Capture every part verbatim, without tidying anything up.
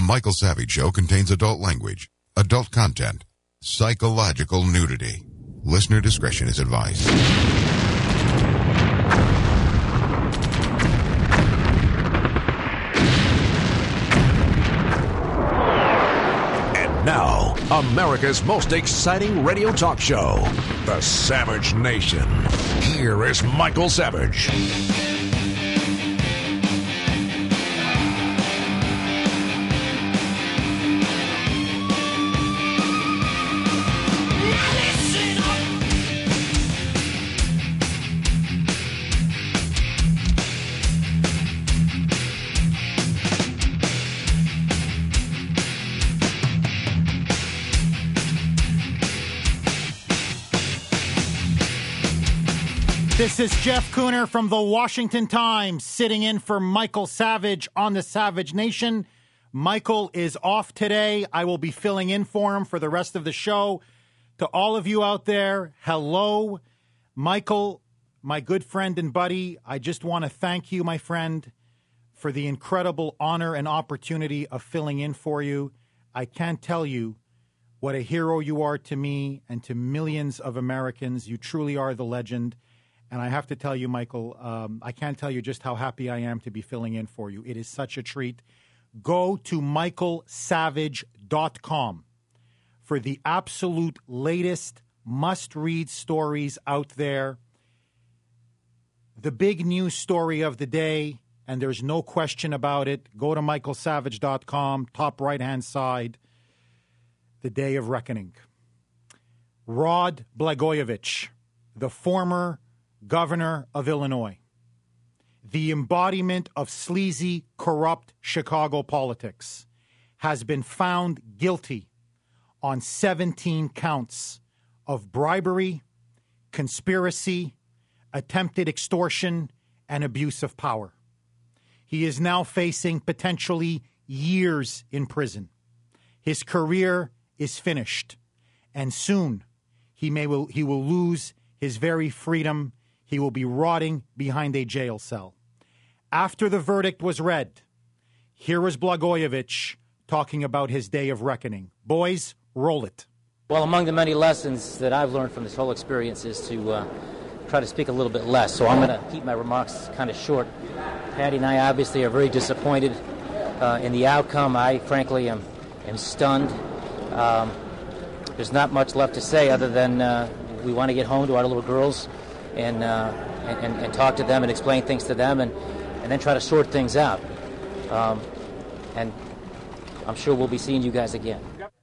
Michael Savage Show contains adult language, adult content, psychological nudity. Listener discretion is advised. And now, America's most exciting radio talk show, The Savage Nation. Here is Michael Savage. This is Jeff Cooner from the Washington Times, sitting in for Michael Savage on the Savage Nation. Michael is off today. I will be filling in for him for the rest of the show. To all of you out there, hello. Michael, my good friend and buddy, I just want to thank you, my friend, for the incredible honor and opportunity of filling in for you. I can't tell you what a hero you are to me and to millions of Americans. You truly are the legend. And I have to tell you, Michael, um, I can't tell you just how happy I am to be filling in for you. It is such a treat. Go to michael savage dot com for the absolute latest must-read stories out there. The big news story of the day, and there's no question about it, go to michael savage dot com, top right-hand side, the day of reckoning. Rod Blagojevich, the former governor of Illinois, the embodiment of sleazy, corrupt Chicago politics, has been found guilty on seventeen counts of bribery, conspiracy, attempted extortion, and abuse of power. He is now facing potentially years in prison. His career is finished, and soon he may will he will lose his very freedom. He will be rotting behind a jail cell. After the verdict was read, here was Blagojevich talking about his day of reckoning. Boys, roll it. Well, among the many lessons that I've learned from this whole experience is to uh, try to speak a little bit less. So I'm going to keep my remarks kind of short. Patty and I obviously are very disappointed uh, in the outcome. I, frankly, am, am stunned. Um, there's not much left to say other than uh, we want to get home to our little girls and, uh, and and talk to them and explain things to them and, and then try to sort things out. Um, and I'm sure we'll be seeing you guys again.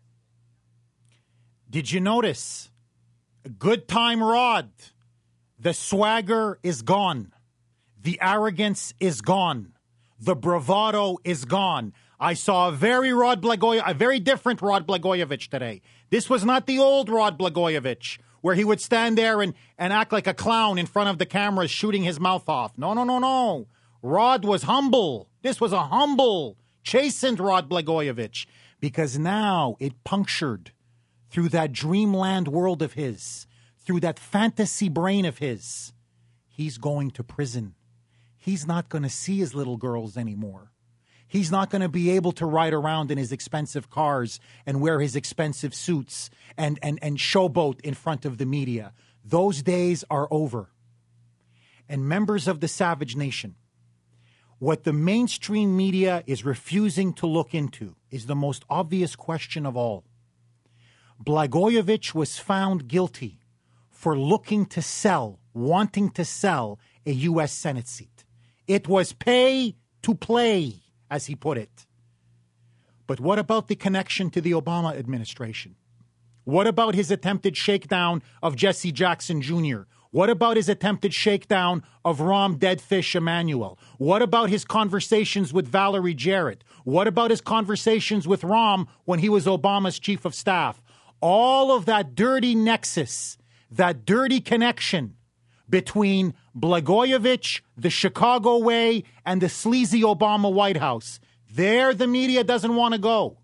Did you notice? Good time, Rod. The swagger is gone. The arrogance is gone. The bravado is gone. I saw a very Rod Blagoy, a very different Rod Blagojevich today. This was not the old Rod Blagojevich, where he would stand there and, and act like a clown in front of the cameras, shooting his mouth off. No, no, no, no. Rod was humble. This was a humble, chastened Rod Blagojevich, because now it punctured through that dreamland world of his, through that fantasy brain of his. He's going to prison. He's not going to see his little girls anymore. He's not going to be able to ride around in his expensive cars and wear his expensive suits and, and, and showboat in front of the media. Those days are over. And members of the Savage Nation, what the mainstream media is refusing to look into is the most obvious question of all. Blagojevich was found guilty for looking to sell, wanting to sell a U S Senate seat. It was pay to play, as he put it. But what about the connection to the Obama administration? What about his attempted shakedown of Jesse Jackson Junior? What about his attempted shakedown of Rahm Deadfish Emanuel? What about his conversations with Valerie Jarrett? What about his conversations with Rahm when he was Obama's chief of staff? All of that dirty nexus, that dirty connection between Blagojevich, the Chicago way, and the sleazy Obama White House. There the media doesn't want to go.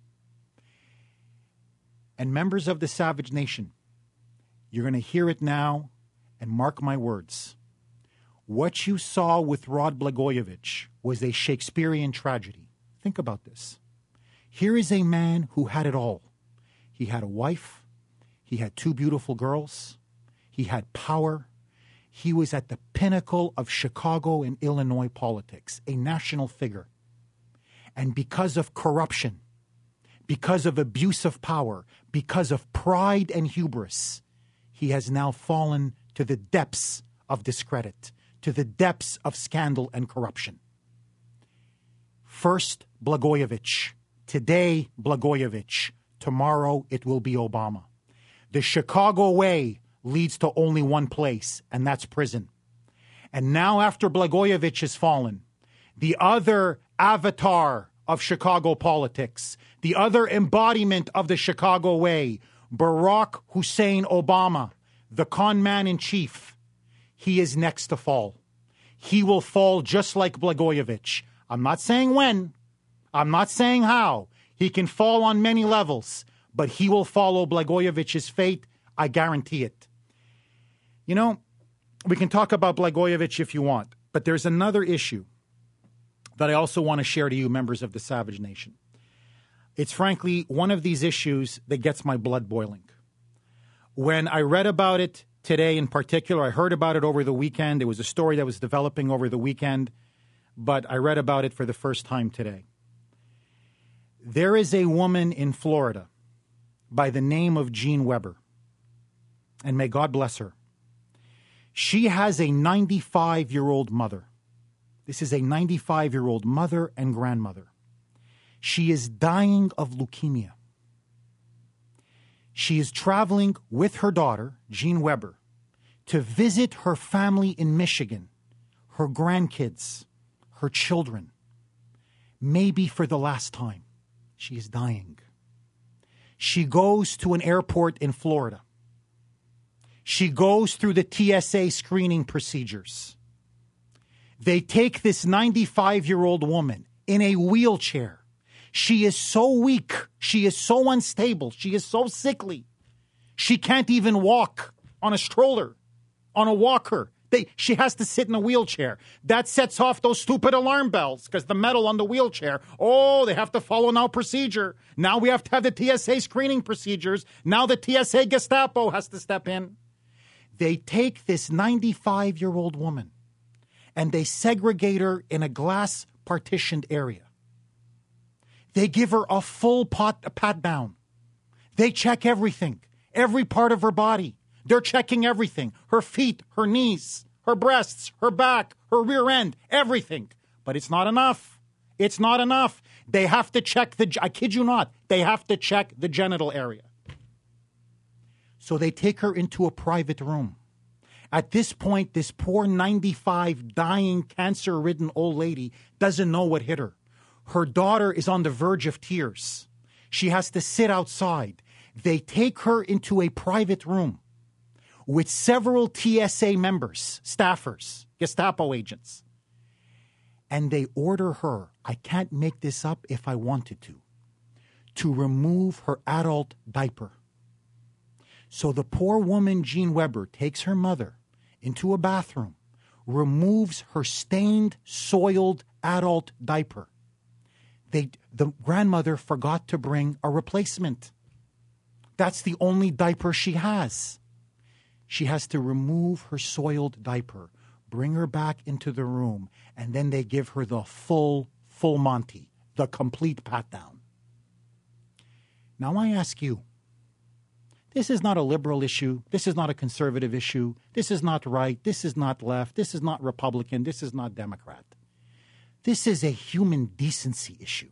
And members of the Savage Nation, you're going to hear it now, and mark my words. What you saw with Rod Blagojevich was a Shakespearean tragedy. Think about this. Here is a man who had it all. He had a wife. He had two beautiful girls. He had power. He was at the pinnacle of Chicago and Illinois politics, a national figure. And because of corruption, because of abuse of power, because of pride and hubris, he has now fallen to the depths of discredit, to the depths of scandal and corruption. First, Blagojevich. Today, Blagojevich. Tomorrow, it will be Obama. The Chicago way leads to only one place, and that's prison. And now, after Blagojevich has fallen, the other avatar of Chicago politics, the other embodiment of the Chicago way, Barack Hussein Obama, the con man in chief, he is next to fall. He will fall just like Blagojevich. I'm not saying when. I'm not saying how. He can fall on many levels, but he will follow Blagojevich's fate. I guarantee it. You know, we can talk about Blagojevich if you want, but there's another issue that I also want to share to you, members of the Savage Nation. It's frankly one of these issues that gets my blood boiling. When I read about it today in particular, I heard about it over the weekend. It was a story that was developing over the weekend, but I read about it for the first time today. There is a woman in Florida by the name of Jean Weber, and may God bless her. She has a ninety-five-year-old mother. This is a ninety-five-year-old mother and grandmother. She is dying of leukemia. She is traveling with her daughter, Jean Weber, to visit her family in Michigan, her grandkids, her children, maybe for the last time. She is dying. She goes to an airport in Florida. She goes through the T S A screening procedures. They take this ninety-five-year-old woman in a wheelchair. She is so weak. She is so unstable. She is so sickly. She can't even walk on a stroller, on a walker. They, she has to sit in a wheelchair. That sets off those stupid alarm bells because the metal on the wheelchair. Oh, they have to follow now procedure. Now we have to have the T S A screening procedures. Now the T S A Gestapo has to step in. They take this ninety-five-year-old woman and they segregate her in a glass partitioned area. They give her a full pot, a pat down. They check everything, every part of her body. They're checking everything, her feet, her knees, her breasts, her back, her rear end, everything. But it's not enough. It's not enough. They have to check the, I kid you not, they have to check the genital area. So they take her into a private room. At this point, this poor ninety-five, dying, cancer-ridden old lady doesn't know what hit her. Her daughter is on the verge of tears. She has to sit outside. They take her into a private room with several T S A members, staffers, Gestapo agents. And they order her, I can't make this up if I wanted to, to remove her adult diaper. So the poor woman, Jean Weber, takes her mother into a bathroom, removes her stained, soiled adult diaper. They, the grandmother forgot to bring a replacement. That's the only diaper she has. She has to remove her soiled diaper, bring her back into the room, and then they give her the full, full Monty, the complete pat down. Now I ask you, this is not a liberal issue. This is not a conservative issue. This is not right. This is not left. This is not Republican. This is not Democrat. This is a human decency issue.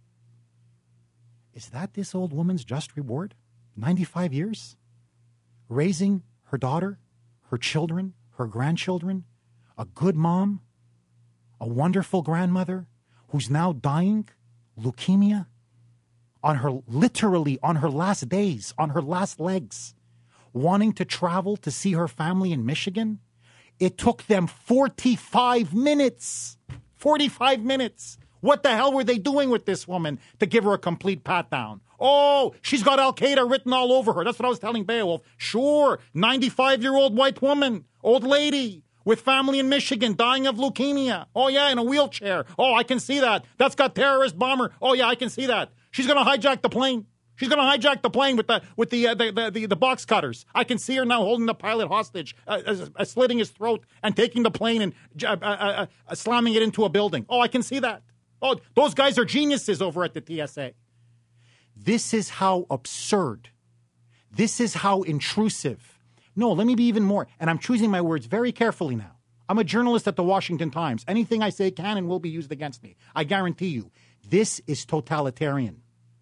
Is that this old woman's just reward? ninety-five years? Raising her daughter, her children, her grandchildren, a good mom, a wonderful grandmother who's now dying, leukemia, on her, literally on her last days, on her last legs, wanting to travel to see her family in Michigan. It took them forty-five minutes. forty-five minutes. What the hell were they doing with this woman to give her a complete pat down? Oh, she's got Al-Qaeda written all over her. That's what I was telling Beowulf. Sure, ninety-five-year-old white woman, old lady, with family in Michigan, dying of leukemia. Oh, yeah, in a wheelchair. Oh, I can see that. That's got terrorist bomber. Oh, yeah, I can see that. She's going to hijack the plane. She's going to hijack the plane with the with the, uh, the, the the the box cutters. I can see her now holding the pilot hostage, uh, uh, uh, slitting his throat and taking the plane and uh, uh, uh, uh, slamming it into a building. Oh, I can see that. Oh, those guys are geniuses over at the T S A. This is how absurd. This is how intrusive. No, let me be even more. And I'm choosing my words very carefully now. I'm a journalist at the Washington Times. Anything I say can and will be used against me. I guarantee you. This is totalitarian.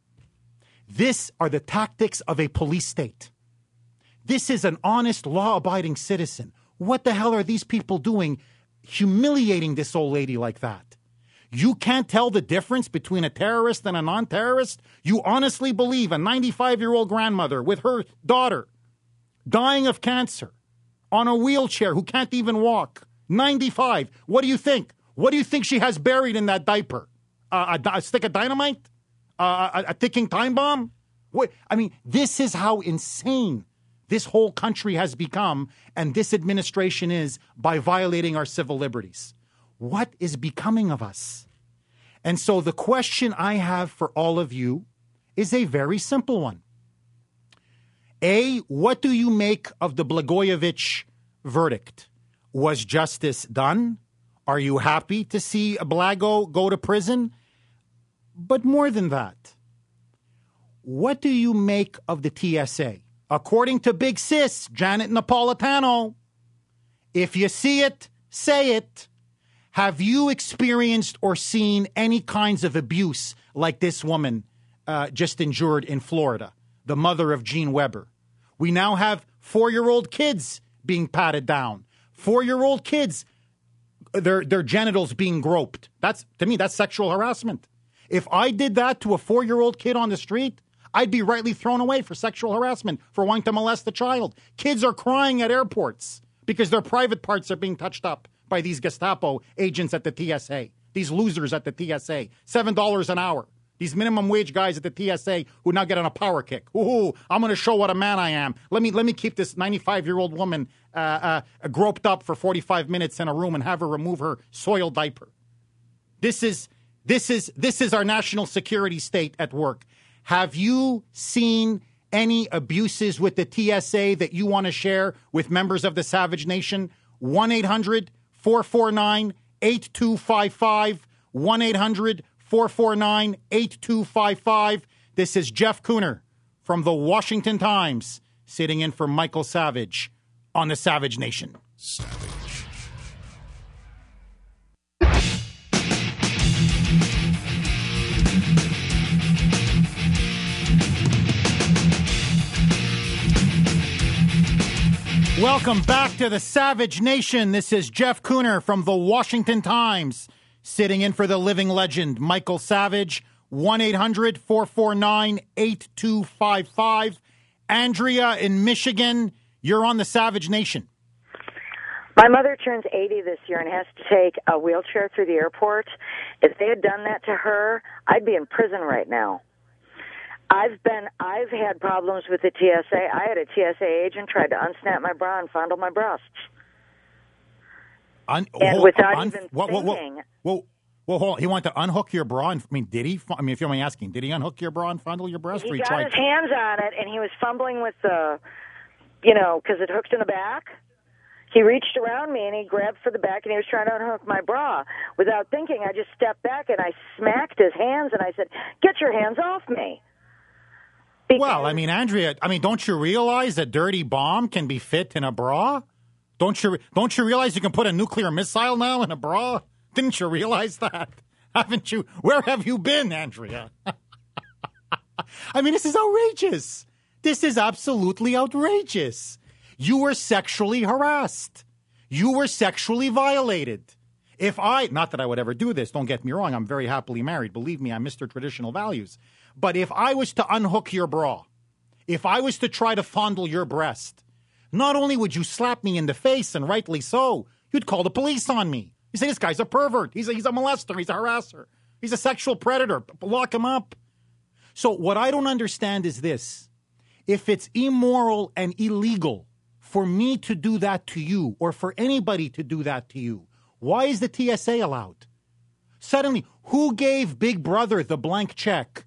This are the tactics of a police state. This is an honest, law-abiding citizen. What the hell are these people doing, humiliating this old lady like that? You can't tell the difference between a terrorist and a non-terrorist? You honestly believe a ninety-five-year-old grandmother with her daughter dying of cancer on a wheelchair who can't even walk, ninety-five. What do you think? What do you think she has buried in that diaper? Uh, a, a stick of dynamite? Uh, a, a ticking time bomb? What? I mean, this is how insane this whole country has become, and this administration is by violating our civil liberties. What is becoming of us? And so the question I have for all of you is a very simple one. A, what do you make of the Blagojevich verdict? Was justice done? Are you happy to see Blago go to prison? But more than that, what do you make of the T S A? According to Big Sis, Janet Napolitano, if you see it, say it. Have you experienced or seen any kinds of abuse like this woman uh, just endured in Florida, the mother of Gene Weber? We now have four-year-old kids being patted down. Four-year-old kids, their their genitals being groped. That's, to me, that's sexual harassment. If I did that to a four-year-old kid on the street, I'd be rightly thrown away for sexual harassment, for wanting to molest a child. Kids are crying at airports because their private parts are being touched up by these Gestapo agents at the T S A, these losers at the T S A, seven dollars an hour, these minimum wage guys at the T S A who now get on a power kick. Ooh, I'm going to show what a man I am. Let me let me keep this ninety-five-year-old woman uh, uh, groped up for forty-five minutes in a room and have her remove her soiled diaper. This is this is this is our national security state at work. Have you seen any abuses with the T S A that you want to share with members of the Savage Nation? one eight hundred four four nine eight two five five. one eight hundred four four nine eight two five five. This is Jeff Kuhner from the Washington Times, sitting in for Michael Savage on the Savage Nation. Savage. Welcome back to the Savage Nation. This is Jeff Kuhner from the Washington Times, sitting in for the living legend, Michael Savage. one eight hundred four four nine eight two five five. Andrea in Michigan, you're on the Savage Nation. My mother turns eighty this year and has to take a wheelchair through the airport. If they had done that to her, I'd be in prison right now. I've been, I've had problems with the T S A. I had a T S A agent try to unsnap my bra and fondle my breasts. Un- and hold, without un- even whoa, whoa, thinking. Whoa, whoa, whoa, hold on. He wanted to unhook your bra. And, I mean, did he? I mean, if you're only asking, did he unhook your bra and fondle your breast? He or he got tried his to? hands on it, and he was fumbling with the, you know, because it hooked in the back. He reached around me, and he grabbed for the back, and he was trying to unhook my bra. Without thinking, I just stepped back, and I smacked his hands, and I said, "Get your hands off me." Because Well, I mean, Andrea, I mean, don't you realize a dirty bomb can be fit in a bra? Don't you don't you realize you can put a nuclear missile now in a bra? Didn't you realize that? Haven't you? Where have you been, Andrea? I mean, this is outrageous. This is absolutely outrageous. You were sexually harassed. You were sexually violated. If I, not that I would ever do this, don't get me wrong, I'm very happily married. Believe me, I'm Mister Traditional Values. But if I was to unhook your bra, if I was to try to fondle your breast, not only would you slap me in the face, and rightly so, you'd call the police on me. You say, this guy's a pervert. He's a, he's a molester. He's a harasser. He's a sexual predator. Lock him up. So what I don't understand is this. If it's immoral and illegal for me to do that to you, or for anybody to do that to you, why is the T S A allowed? Suddenly, who gave Big Brother the blank check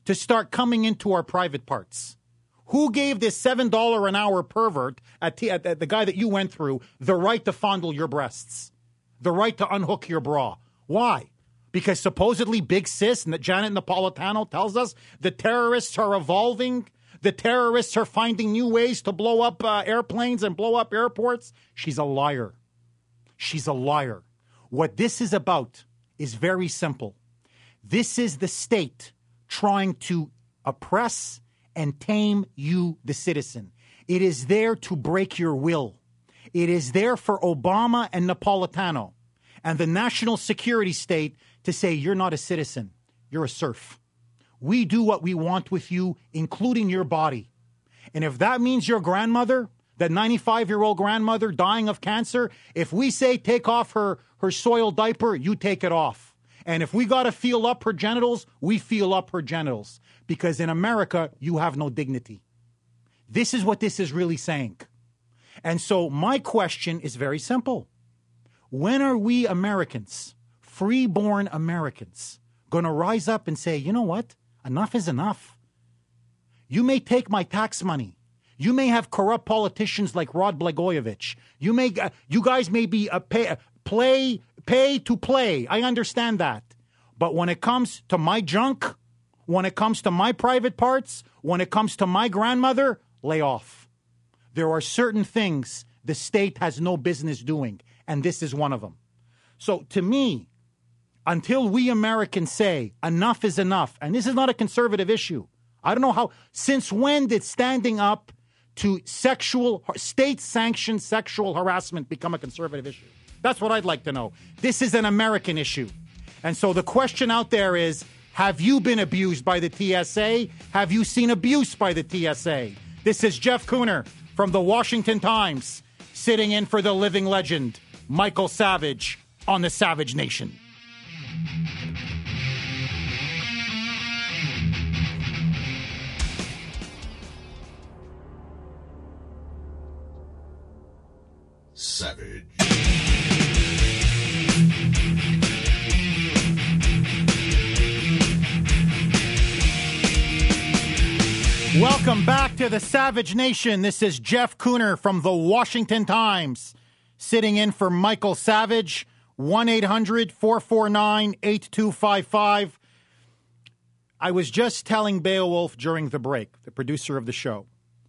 to start coming into our private parts? Who gave this seven dollars an hour pervert, at, T- at, at the guy that you went through, the right to fondle your breasts? The right to unhook your bra? Why? Because supposedly Big Sis, Janet Napolitano, tells us the terrorists are evolving. The terrorists are finding new ways to blow up uh, airplanes and blow up airports. She's a liar. She's a liar. What this is about is very simple. This is the state trying to oppress and tame you, the citizen. It is there to break your will. It is there for Obama and Napolitano and the national security state to say, you're not a citizen, you're a serf. We do what we want with you, including your body. And if that means your grandmother, that ninety-five-year-old grandmother dying of cancer, if we say take off her, her soiled diaper, you take it off. And if we got to feel up her genitals, we feel up her genitals. Because in America, you have no dignity. This is what this is really saying. And so my question is very simple. When are we Americans, free-born Americans, going to rise up and say, you know what? Enough is enough. You may take my tax money. You may have corrupt politicians like Rod Blagojevich. You may, uh, you guys may be a pay, play, pay to play. I understand that. But when it comes to my junk, when it comes to my private parts, when it comes to my grandmother, lay off. There are certain things the state has no business doing, and this is one of them. So to me, until we Americans say enough is enough, and this is not a conservative issue. I don't know how, since when did standing up to sexual, state-sanctioned sexual harassment become a conservative issue? That's what I'd like to know. This is an American issue. And so the question out there is, have you been abused by the T S A? Have you seen abuse by the T S A? This is Jeff Cooner from the Washington Times, sitting in for the living legend, Michael Savage, on the Savage Nation. Savage. Welcome back to the Savage Nation. This is Jeff Cooner from the Washington Times, sitting in for Michael Savage. one eight hundred four four nine eight two five five. I was just telling Beowulf during the break, the producer of the show,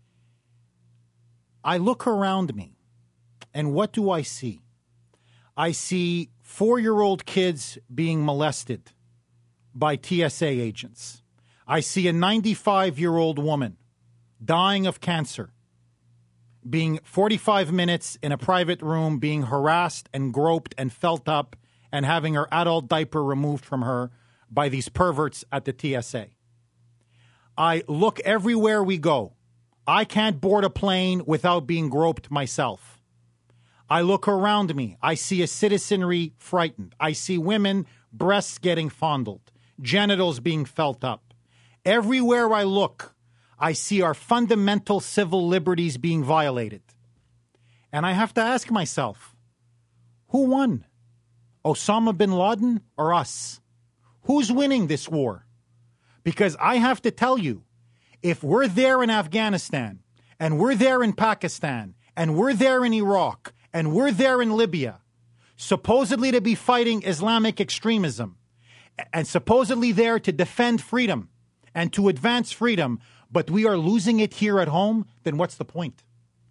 I look around me, and what do I see? I see four-year-old kids being molested by T S A agents. I see a ninety-five-year-old woman dying of cancer, being forty-five minutes in a private room, being harassed and groped and felt up, and having her adult diaper removed from her by these perverts at the T S A. I look everywhere we go. I can't board a plane without being groped myself. I look around me. I see a citizenry frightened. I see women, breasts getting fondled, genitals being felt up. Everywhere I look, I see our fundamental civil liberties being violated. And I have to ask myself, who won? Osama bin Laden or us? Who's winning this war? Because I have to tell you, if we're there in Afghanistan, and we're there in Pakistan, and we're there in Iraq, and we're there in Libya, supposedly to be fighting Islamic extremism, and supposedly there to defend freedom and to advance freedom, but we are losing it here at home, then what's the point?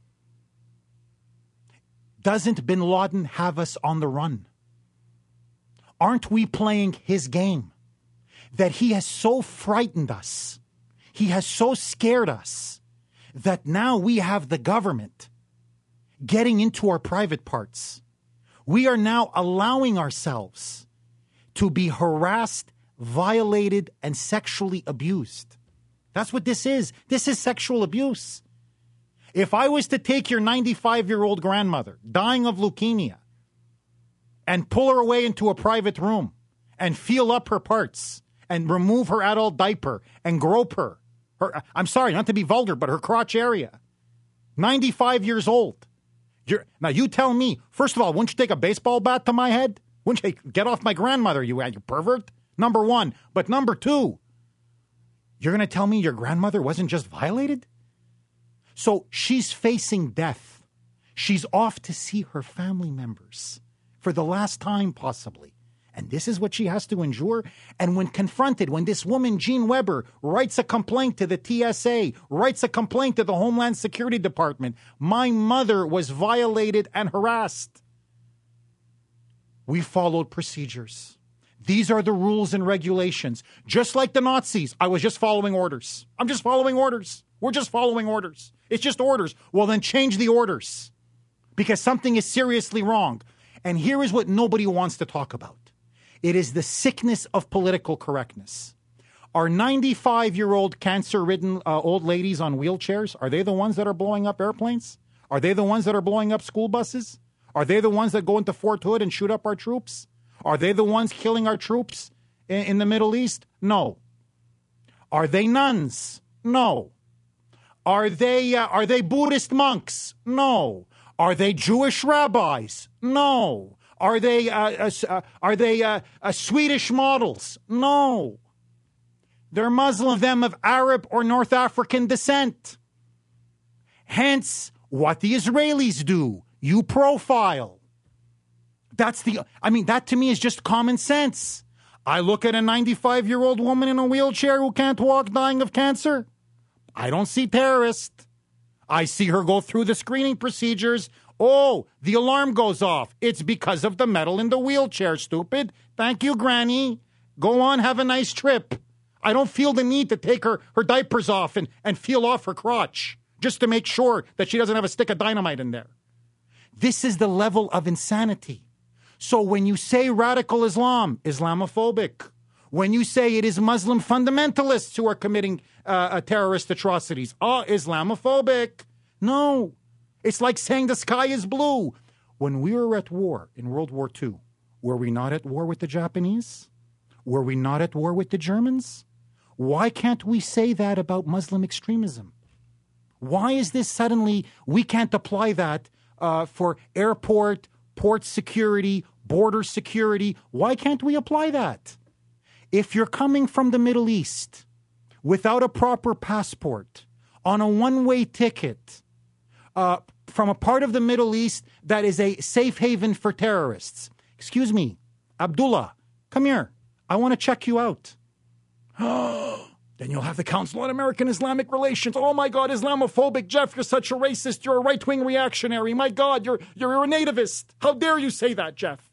Doesn't bin Laden have us on the run? Aren't we playing his game? That he has so frightened us, he has so scared us, that now we have the government getting into our private parts. We are now allowing ourselves to be harassed, violated, and sexually abused. That's what this is. This is sexual abuse. If I was to take your ninety-five-year-old grandmother dying of leukemia and pull her away into a private room and feel up her parts and remove her adult diaper and grope her, her I'm sorry, not to be vulgar, but her crotch area, ninety-five years old. You're, now you tell me, first of all, wouldn't you take a baseball bat to my head? Wouldn't you get off my grandmother, you, you pervert? Number one. But number two, You're going to tell me your grandmother wasn't just violated? So she's facing death. She's off to see her family members for the last time, possibly. And this is what she has to endure. And when confronted, when this woman, Jean Weber, writes a complaint to the T S A, writes a complaint to the Homeland Security Department, my mother was violated and harassed. We followed procedures. These are the rules and regulations. Just like the Nazis, I was just following orders. I'm just following orders. We're just following orders. It's just orders. Well, then change the orders because something is seriously wrong. And here is what nobody wants to talk about. It is the sickness of political correctness. Are ninety-five-year-old cancer-ridden uh, old ladies on wheelchairs, are they the ones that are blowing up airplanes? Are they the ones that are blowing up school buses? Are they the ones that go into Fort Hood and shoot up our troops? Are they the ones killing our troops in, in the Middle East? No. Are they nuns? No. Are they uh, are they Buddhist monks? No. Are they Jewish rabbis? No. Are they uh, uh, are they uh, uh, Swedish models? No. They're Muslim, them of Arab or North African descent. Hence, what the Israelis do, you profile. That's the, I mean, that to me is just common sense. I look at a ninety-five-year-old woman in a wheelchair who can't walk, dying of cancer. I don't see terrorist. I see her go through the screening procedures. Oh, the alarm goes off. It's because of the metal in the wheelchair, stupid. Thank you, Granny. Go on, have a nice trip. I don't feel the need to take her, her diapers off and, and feel off her crotch just to make sure that she doesn't have a stick of dynamite in there. This is the level of insanity. So when you say radical Islam, Islamophobic. When you say it is Muslim fundamentalists who are committing uh, uh, terrorist atrocities, oh, Islamophobic. No. It's like saying the sky is blue. When we were at war in World War Two, were we not at war with the Japanese? Were we not at war with the Germans? Why can't we say that about Muslim extremism? Why is this suddenly we can't apply that uh, for airport, port security, border security? Why can't we apply that? If you're coming from the Middle East without a proper passport, on a one-way ticket, uh, from a part of the Middle East that is a safe haven for terrorists, excuse me, Abdullah, come here. I want to check you out. Then you'll have the Council on American Islamic Relations. Oh, my God, Islamophobic. Jeff, you're such a racist. You're a right-wing reactionary. My God, you're, you're a nativist. How dare you say that, Jeff?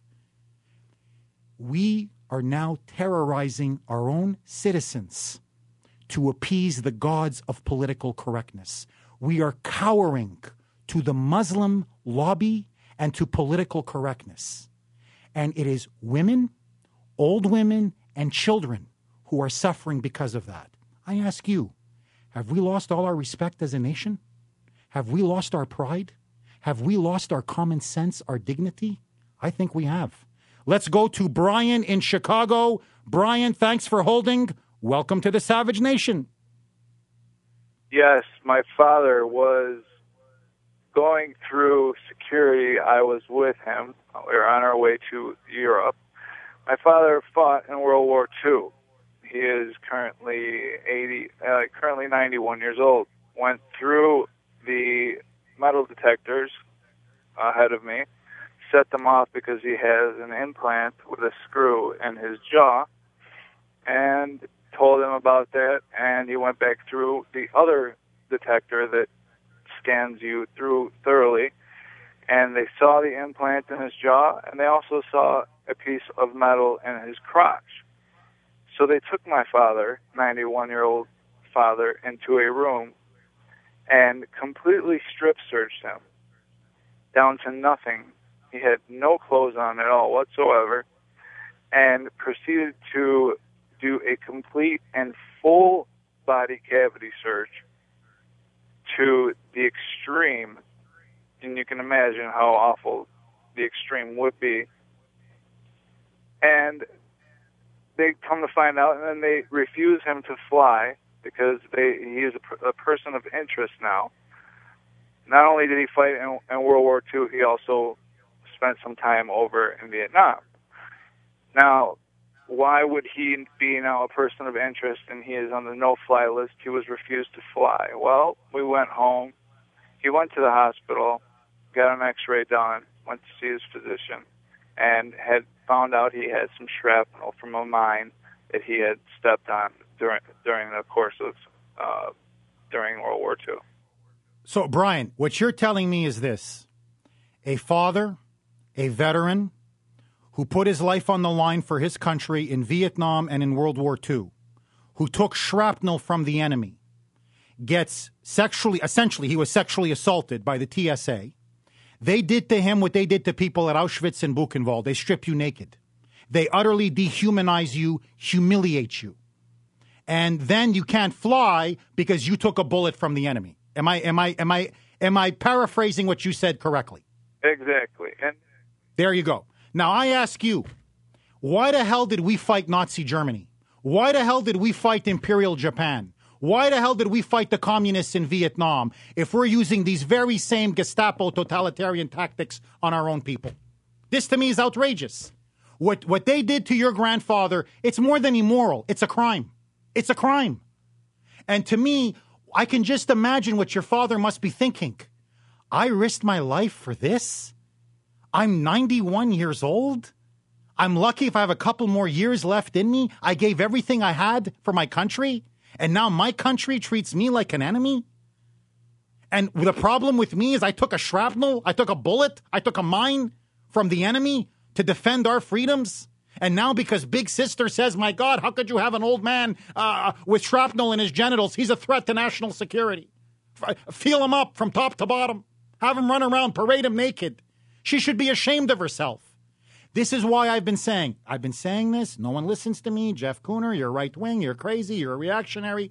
We are now terrorizing our own citizens to appease the gods of political correctness. We are cowering to the Muslim lobby and to political correctness. And it is women, old women, and children who are suffering because of that. I ask you, have we lost all our respect as a nation? Have we lost our pride? Have we lost our common sense, our dignity? I think we have. Let's go to Brian in Chicago. Brian, thanks for holding. Welcome to the Savage Nation. Yes, my father was going through security. I was with him. We were on our way to Europe. My father fought in World War Two. He is currently eighty, uh, currently ninety-one years old. Went through the metal detectors ahead of me, set them off because he has an implant with a screw in his jaw, and told him about that. And he went back through the other detector that scans you through thoroughly, and they saw the implant in his jaw, and they also saw a piece of metal in his crotch. So they took my father, ninety-one-year-old father, into a room and completely strip searched him down to nothing. He had no clothes on at all whatsoever, and proceeded to do a complete and full body cavity search to the extreme, and you can imagine how awful the extreme would be. And they come to find out, and then they refuse him to fly because they he is a, a person of interest now. Not only did he fight in, in World War Two, he also spent some time over in Vietnam. Now, why would he be now a person of interest and he is on the no-fly list? He was refused to fly. Well, we went home. He went to the hospital, got an x-ray done, went to see his physician, and had found out he had some shrapnel from a mine that he had stepped on during during the course of uh, during World War Two. So, Brian, what you're telling me is this. A father, a veteran, who put his life on the line for his country in Vietnam and in World War Two, who took shrapnel from the enemy, gets sexually, essentially, he was sexually assaulted by the T S A. They did to him what they did to people at Auschwitz and Buchenwald. They strip you naked. They utterly dehumanize you, humiliate you. And then you can't fly because you took a bullet from the enemy. Am I, am I, am I, am I paraphrasing what you said correctly? Exactly. And there you go. Now, I ask you, why the hell did we fight Nazi Germany? Why the hell did we fight Imperial Japan? Why the hell did we fight the communists in Vietnam if we're using these very same Gestapo totalitarian tactics on our own people? This, to me, is outrageous. What, what they did to your grandfather, it's more than immoral. It's a crime. It's a crime. And to me, I can just imagine what your father must be thinking. I risked my life for this? I'm ninety-one years old. I'm lucky if I have a couple more years left in me. I gave everything I had for my country, and now my country treats me like an enemy. And the problem with me is I took a shrapnel, I took a bullet, I took a mine from the enemy to defend our freedoms. And now because Big Sister says, my God, how could you have an old man uh, with shrapnel in his genitals? He's a threat to national security. Feel him up from top to bottom. Have him run around, parade him naked. She should be ashamed of herself. This is why I've been saying, I've been saying this. No one listens to me. Jeff Cooner, you're right wing. You're crazy. You're a reactionary.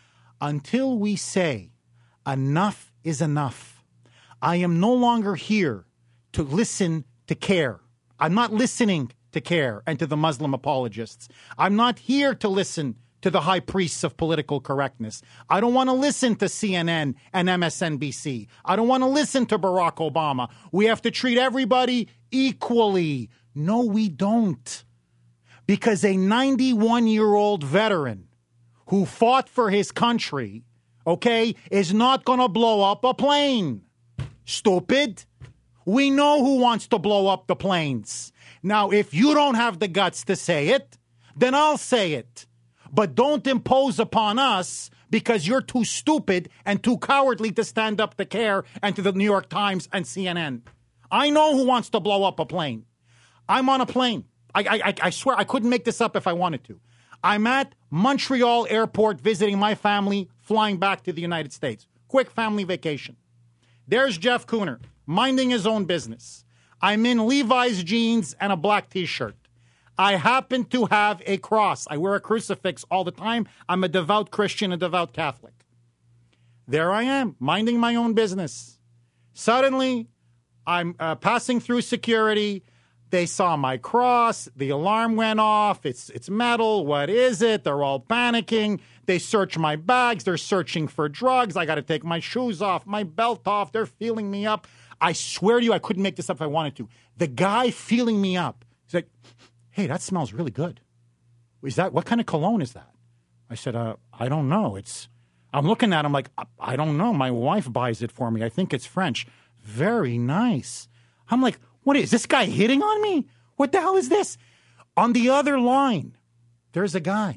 Until we say enough is enough, I am no longer here to listen to care. I'm not listening to care and to the Muslim apologists. I'm not here to listen to the high priests of political correctness. I don't want to listen to C N N and M S N B C. I don't want to listen to Barack Obama. We have to treat everybody equally. No, we don't. Because a ninety-one-year-old veteran who fought for his country, okay, is not going to blow up a plane. Stupid. We know who wants to blow up the planes. Now, if you don't have the guts to say it, then I'll say it. But don't impose upon us because you're too stupid and too cowardly to stand up to CARE and to the New York Times and C N N. I know who wants to blow up a plane. I'm on a plane. I, I, I swear I couldn't make this up if I wanted to. I'm at Montreal Airport visiting my family, flying back to the United States. Quick family vacation. There's Jeff Cooner, minding his own business. I'm in Levi's jeans and a black T-shirt. I happen to have a cross. I wear a crucifix all the time. I'm a devout Christian, a devout Catholic. There I am, minding my own business. Suddenly, I'm uh, passing through security. They saw my cross. The alarm went off. It's it's metal. What is it? They're all panicking. They search my bags. They're searching for drugs. I got to take my shoes off, my belt off. They're feeling me up. I swear to you, I couldn't make this up if I wanted to. The guy feeling me up, he's like, hey, that smells really good. Is that, what kind of cologne is that? I said, uh, I don't know. It's, I'm looking at him like, I, I don't know. My wife buys it for me. I think it's French. Very nice. I'm like, what is this guy hitting on me? What the hell is this? On the other line, there's a guy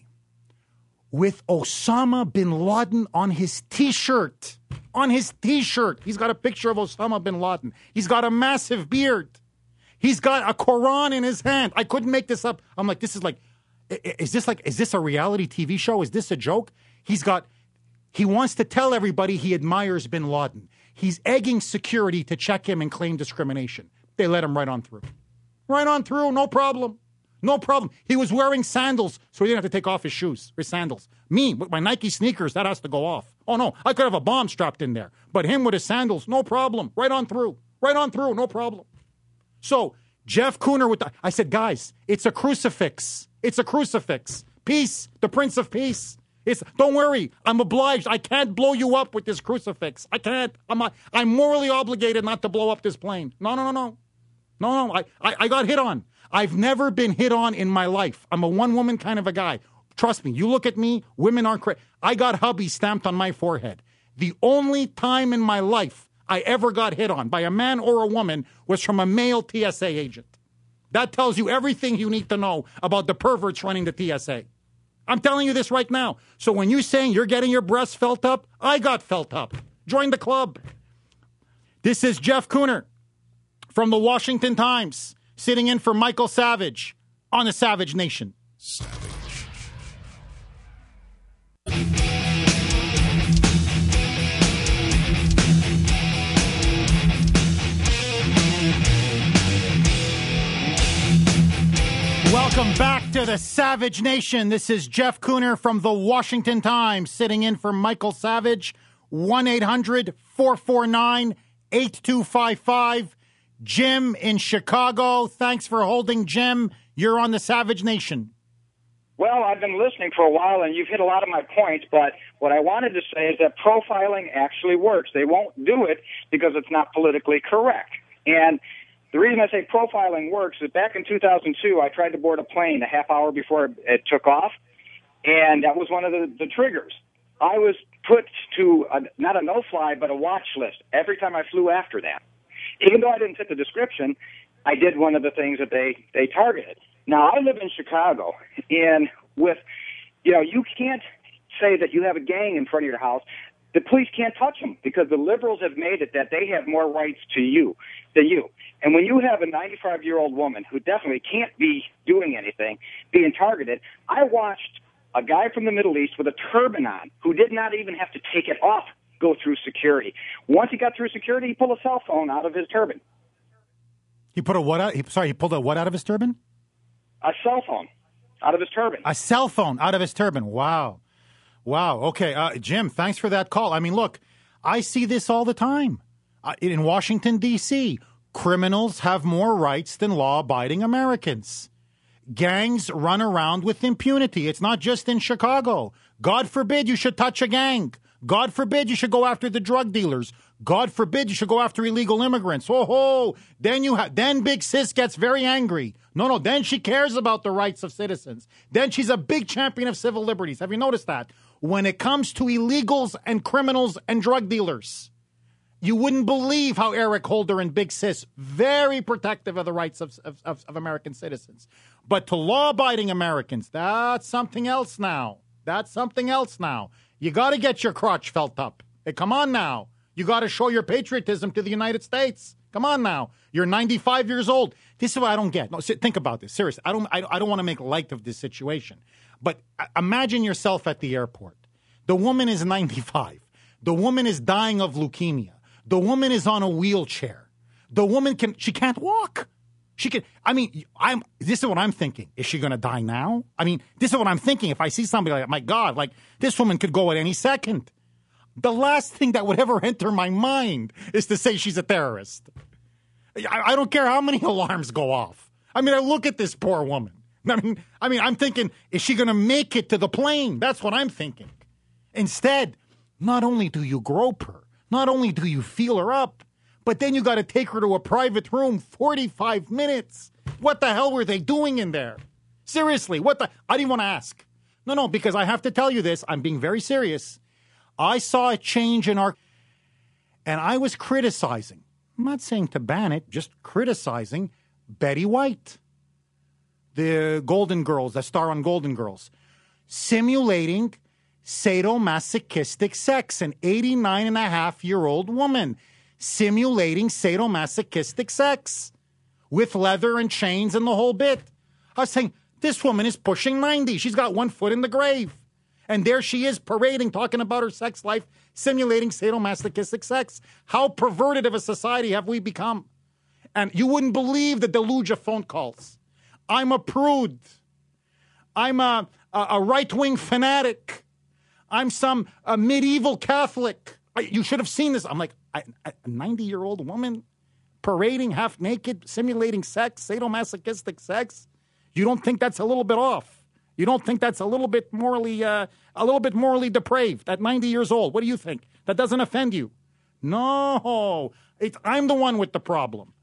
with Osama bin Laden on his T-shirt. On his T-shirt. He's got a picture of Osama bin Laden. He's got a massive beard. He's got a Quran in his hand. I couldn't make this up. I'm like, this is like, is this like, is this a reality T V show? Is this a joke? He's got, he wants to tell everybody he admires bin Laden. He's egging security to check him and claim discrimination. They let him right on through. Right on through, no problem. No problem. He was wearing sandals, so he didn't have to take off his shoes, his sandals. Me, with my Nike sneakers, that has to go off. Oh, no, I could have a bomb strapped in there. But him with his sandals, no problem. Right on through. Right on through, no problem. So, Jeff Cooner with the, I said, guys, it's a crucifix. It's a crucifix. Peace, the Prince of Peace. It's, don't worry, I'm obliged. I can't blow you up with this crucifix. I can't. I'm, not, I'm morally obligated not to blow up this plane. No, no, no, no. No, no, I, I, I got hit on. I've never been hit on in my life. I'm a one-woman kind of a guy. Trust me, you look at me, women aren't crazy. I got hubby stamped on my forehead. The only time in my life I ever got hit on by a man or a woman was from a male T S A agent. That tells you everything you need to know about the perverts running the T S A. I'm telling you this right now. So when you're saying you're getting your breasts felt up, I got felt up. Join the club. This is Jeff Kuhner from the Washington Times, sitting in for Michael Savage on the Savage Nation. Savage. Welcome back to the Savage Nation. This is Jeff Kuhner from the Washington Times, sitting in for Michael Savage. one eight hundred four four nine eight two five five. Jim in Chicago. Thanks for holding, Jim. You're on the Savage Nation. Well, I've been listening for a while, and you've hit a lot of my points, but what I wanted to say is that profiling actually works. They won't do it because it's not politically correct. And the reason I say profiling works is back in two thousand two, I tried to board a plane a half hour before it took off, and that was one of the, the triggers. I was put to a, not a no-fly, but a watch list every time I flew after that. Even though I didn't fit the description, I did one of the things that they, they targeted. Now, I live in Chicago, and with, you know, you can't say that you have a gang in front of your house. The police can't touch them because the liberals have made it that they have more rights to you than you. And when you have a ninety-five-year-old woman who definitely can't be doing anything, being targeted, I watched a guy from the Middle East with a turban on who did not even have to take it off go through security. Once he got through security, he pulled a cell phone out of his turban. He put a what out? He, sorry, he pulled a what out of his turban? A cell phone out of his turban. A cell phone out of his turban. Wow. Wow. Okay. Uh, Jim, thanks for that call. I mean, look, I see this all the time. Uh, in Washington, D C, criminals have more rights than law-abiding Americans. Gangs run around with impunity. It's not just in Chicago. God forbid you should touch a gang. God forbid you should go after the drug dealers. God forbid you should go after illegal immigrants. Oh, ho. Then you ha- then Big Sis gets very angry. No, no, then she cares about the rights of citizens. Then she's a big champion of civil liberties. Have you noticed that? When it comes to illegals and criminals and drug dealers, you wouldn't believe how Eric Holder and Big Sis, very protective of the rights of, of, of American citizens. But to law-abiding Americans, that's something else now. That's something else now. You got to get your crotch felt up. Hey, come on now. You got to show your patriotism to the United States. Come on now. You're ninety-five years old. This is what I don't get. No, think about this. Seriously, I don't, I, I don't want to make light of this situation. But imagine yourself at the airport. The woman is ninety-five. The woman is dying of leukemia. The woman is on a wheelchair. The woman can, she can't walk. She can, I mean, I'm, this is what I'm thinking. Is she going to die now? I mean, this is what I'm thinking. If I see somebody like, my God, like this woman could go at any second. The last thing that would ever enter my mind is to say she's a terrorist. I, I don't care how many alarms go off. I mean, I look at this poor woman. I mean, I mean, I'm thinking, is she going to make it to the plane? That's what I'm thinking. Instead, not only do you grope her, not only do you feel her up, but then you got to take her to a private room, forty-five minutes. What the hell were they doing in there? Seriously, what the? I didn't want to ask. No, no, because I have to tell you this. I'm being very serious. I saw a change in our, and I was criticizing. I'm not saying to ban it, just criticizing Betty White, the Golden Girls, the star on Golden Girls, simulating sadomasochistic sex, an eighty-nine and a half year old woman simulating sadomasochistic sex with leather and chains and the whole bit. I was saying, this woman is pushing ninety. She's got one foot in the grave. And there she is parading, talking about her sex life, simulating sadomasochistic sex. How perverted of a society have we become? And you wouldn't believe the deluge of phone calls. I'm a prude. I'm a, a, a right-wing fanatic. I'm some a medieval Catholic. I, you should have seen this. I'm like, I, a ninety-year-old woman parading half naked, simulating sex, sadomasochistic sex. You don't think that's a little bit off? You don't think that's a little bit morally, uh, a little bit morally depraved at ninety years old? What do you think? That doesn't offend you? No, it's, I'm the one with the problem.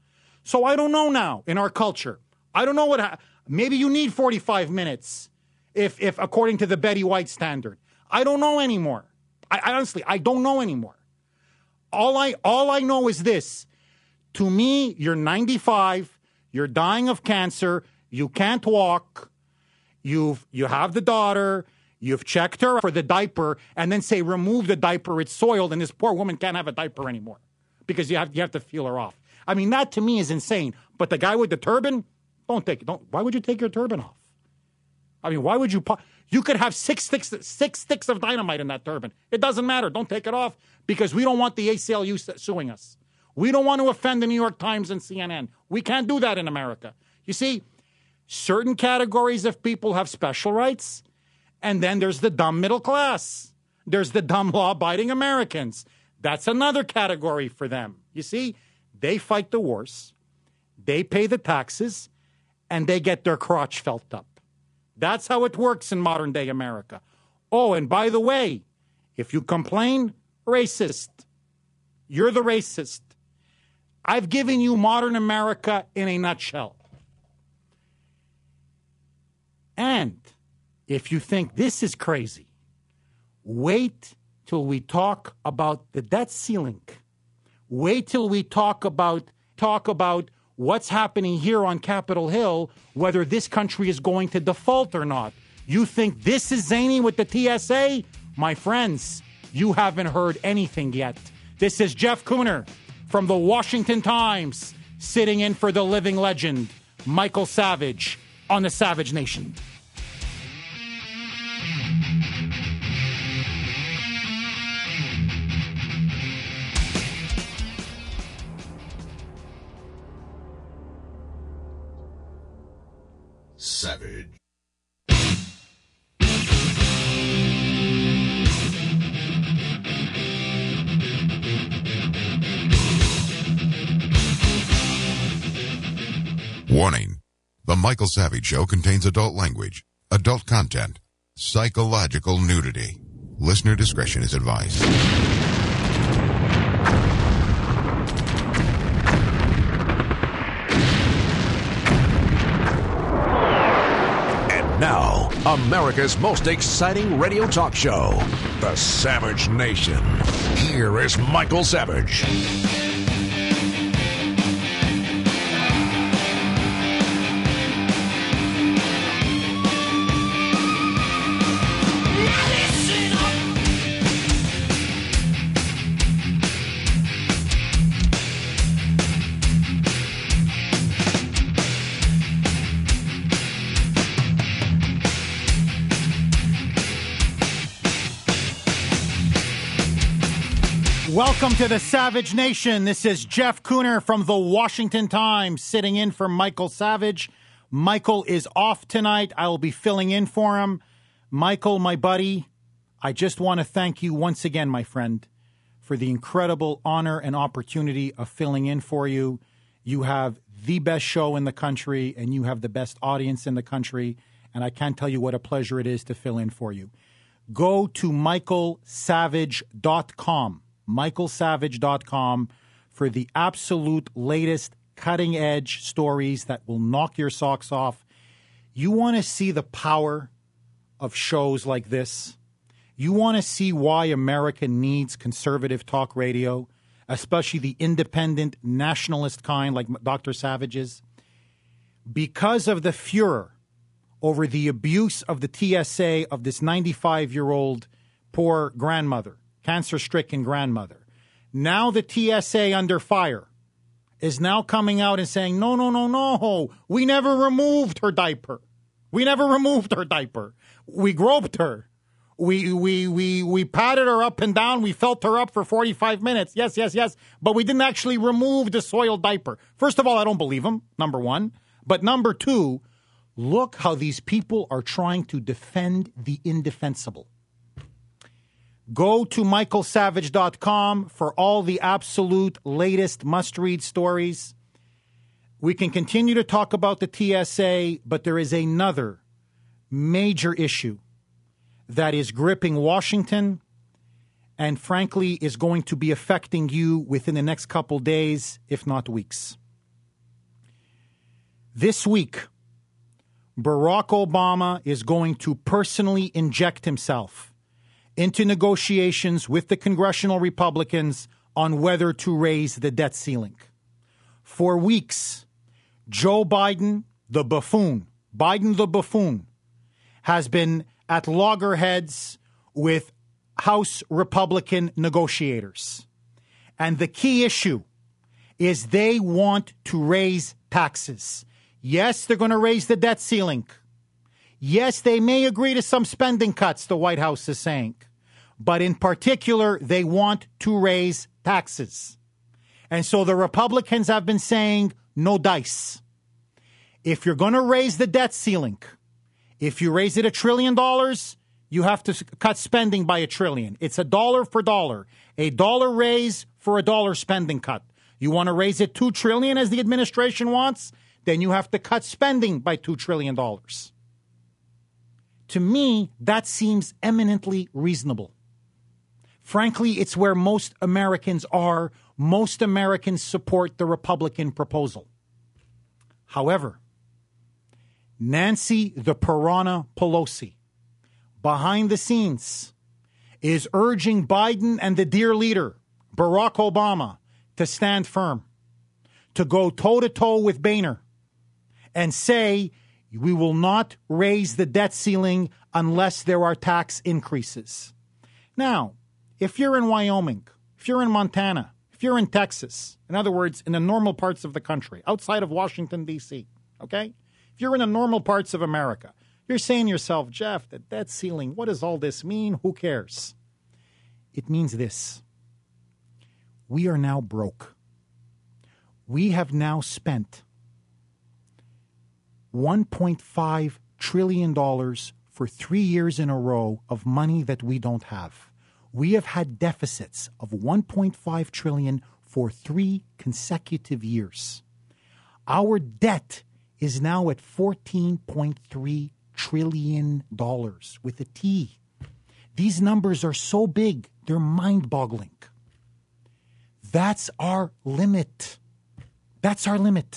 So I don't know now in our culture. I don't know what, ha- maybe you need forty-five minutes if, if according to the Betty White standard. I don't know anymore. I, I honestly, I don't know anymore. All I, all I know is this. To me, you're ninety-five, you're dying of cancer, you can't walk, you've, you have the daughter, you've checked her for the diaper, and then say, remove the diaper, it's soiled, and this poor woman can't have a diaper anymore because you have, you have to feel her off. I mean, that to me is insane. But the guy with the turban, don't take it. Don't. Why would you take your turban off? I mean, why would you? Po- you could have six sticks, six sticks of dynamite in that turban. It doesn't matter. Don't take it off because we don't want the A C L U suing us. We don't want to offend the New York Times and C N N. We can't do that in America. You see, certain categories of people have special rights, and then there's the dumb middle class. There's the dumb law-abiding Americans. That's another category for them. You see, they fight the wars, they pay the taxes, and they get their crotch felt up. That's how it works in modern-day America. Oh, and by the way, if you complain, racist. You're the racist. I've given you modern America in a nutshell. And if you think this is crazy, wait till we talk about the debt ceiling. Wait till we talk about talk about what's happening here on Capitol Hill, whether this country is going to default or not. You think this is zany with the T S A? My friends, you haven't heard anything yet. This is Jeff Kuhner from the Washington Times, sitting in for the living legend, Michael Savage, on the Savage Nation. Savage. Warning. The Michael Savage Show contains adult language, adult content, psychological nudity. Listener discretion is advised. And now, America's most exciting radio talk show, The Savage Nation. Here is Michael Savage. Welcome to the Savage Nation. This is Jeff Kuhner from the Washington Times, sitting in for Michael Savage. Michael is off tonight. I will be filling in for him. Michael, my buddy, I just want to thank you once again, my friend, for the incredible honor and opportunity of filling in for you. You have the best show in the country, and you have the best audience in the country, and I can't tell you what a pleasure it is to fill in for you. Go to michael savage dot com. michael savage dot com for the absolute latest cutting-edge stories that will knock your socks off. You want to see the power of shows like this? You want to see why America needs conservative talk radio, especially the independent, nationalist kind like Doctor Savage's? Because of the furor over the abuse of the T S A of this ninety-five-year-old poor grandmother, cancer-stricken grandmother. Now the T S A under fire is now coming out and saying, no, no, no, no, we never removed her diaper. We never removed her diaper. We groped her. We, we, we, we patted her up and down. We felt her up for forty-five minutes. Yes, yes, yes. But we didn't actually remove the soiled diaper. First of all, I don't believe him, number one. But number two, look how these people are trying to defend the indefensible. Go to michael savage dot com for all the absolute latest must-read stories. We can continue to talk about the T S A, but there is another major issue that is gripping Washington and, frankly, is going to be affecting you within the next couple days, if not weeks. This week, Barack Obama is going to personally inject himself into negotiations with the congressional Republicans on whether to raise the debt ceiling. For weeks, Joe Biden, the buffoon, Biden the buffoon, has been at loggerheads with House Republican negotiators. And the key issue is they want to raise taxes. Yes, they're going to raise the debt ceiling. Yes, they may agree to some spending cuts, the White House is saying. But in particular, they want to raise taxes. And so the Republicans have been saying, no dice. If you're going to raise the debt ceiling, if you raise it a trillion dollars, you have to cut spending by a trillion. It's a dollar for dollar. A dollar raise for a dollar spending cut. You want to raise it two trillion as the administration wants? Then you have to cut spending by two trillion dollars. To me, that seems eminently reasonable. Frankly, it's where most Americans are. Most Americans support the Republican proposal. However, Nancy the Piranha Pelosi, behind the scenes, is urging Biden and the dear leader, Barack Obama, to stand firm, to go toe-to-toe with Boehner, and say, we will not raise the debt ceiling unless there are tax increases. Now, if you're in Wyoming, if you're in Montana, if you're in Texas, in other words, in the normal parts of the country, outside of Washington, D C, okay? If you're in the normal parts of America, you're saying to yourself, Jeff, the debt ceiling, what does all this mean? Who cares? It means this. We are now broke. We have now spent one point five trillion dollars for three years in a row of money that we don't have. We have had deficits of one point five trillion dollars for three consecutive years. Our debt is now at fourteen point three trillion dollars with a T. These numbers are so big, they're mind-boggling. That's our limit. That's our limit.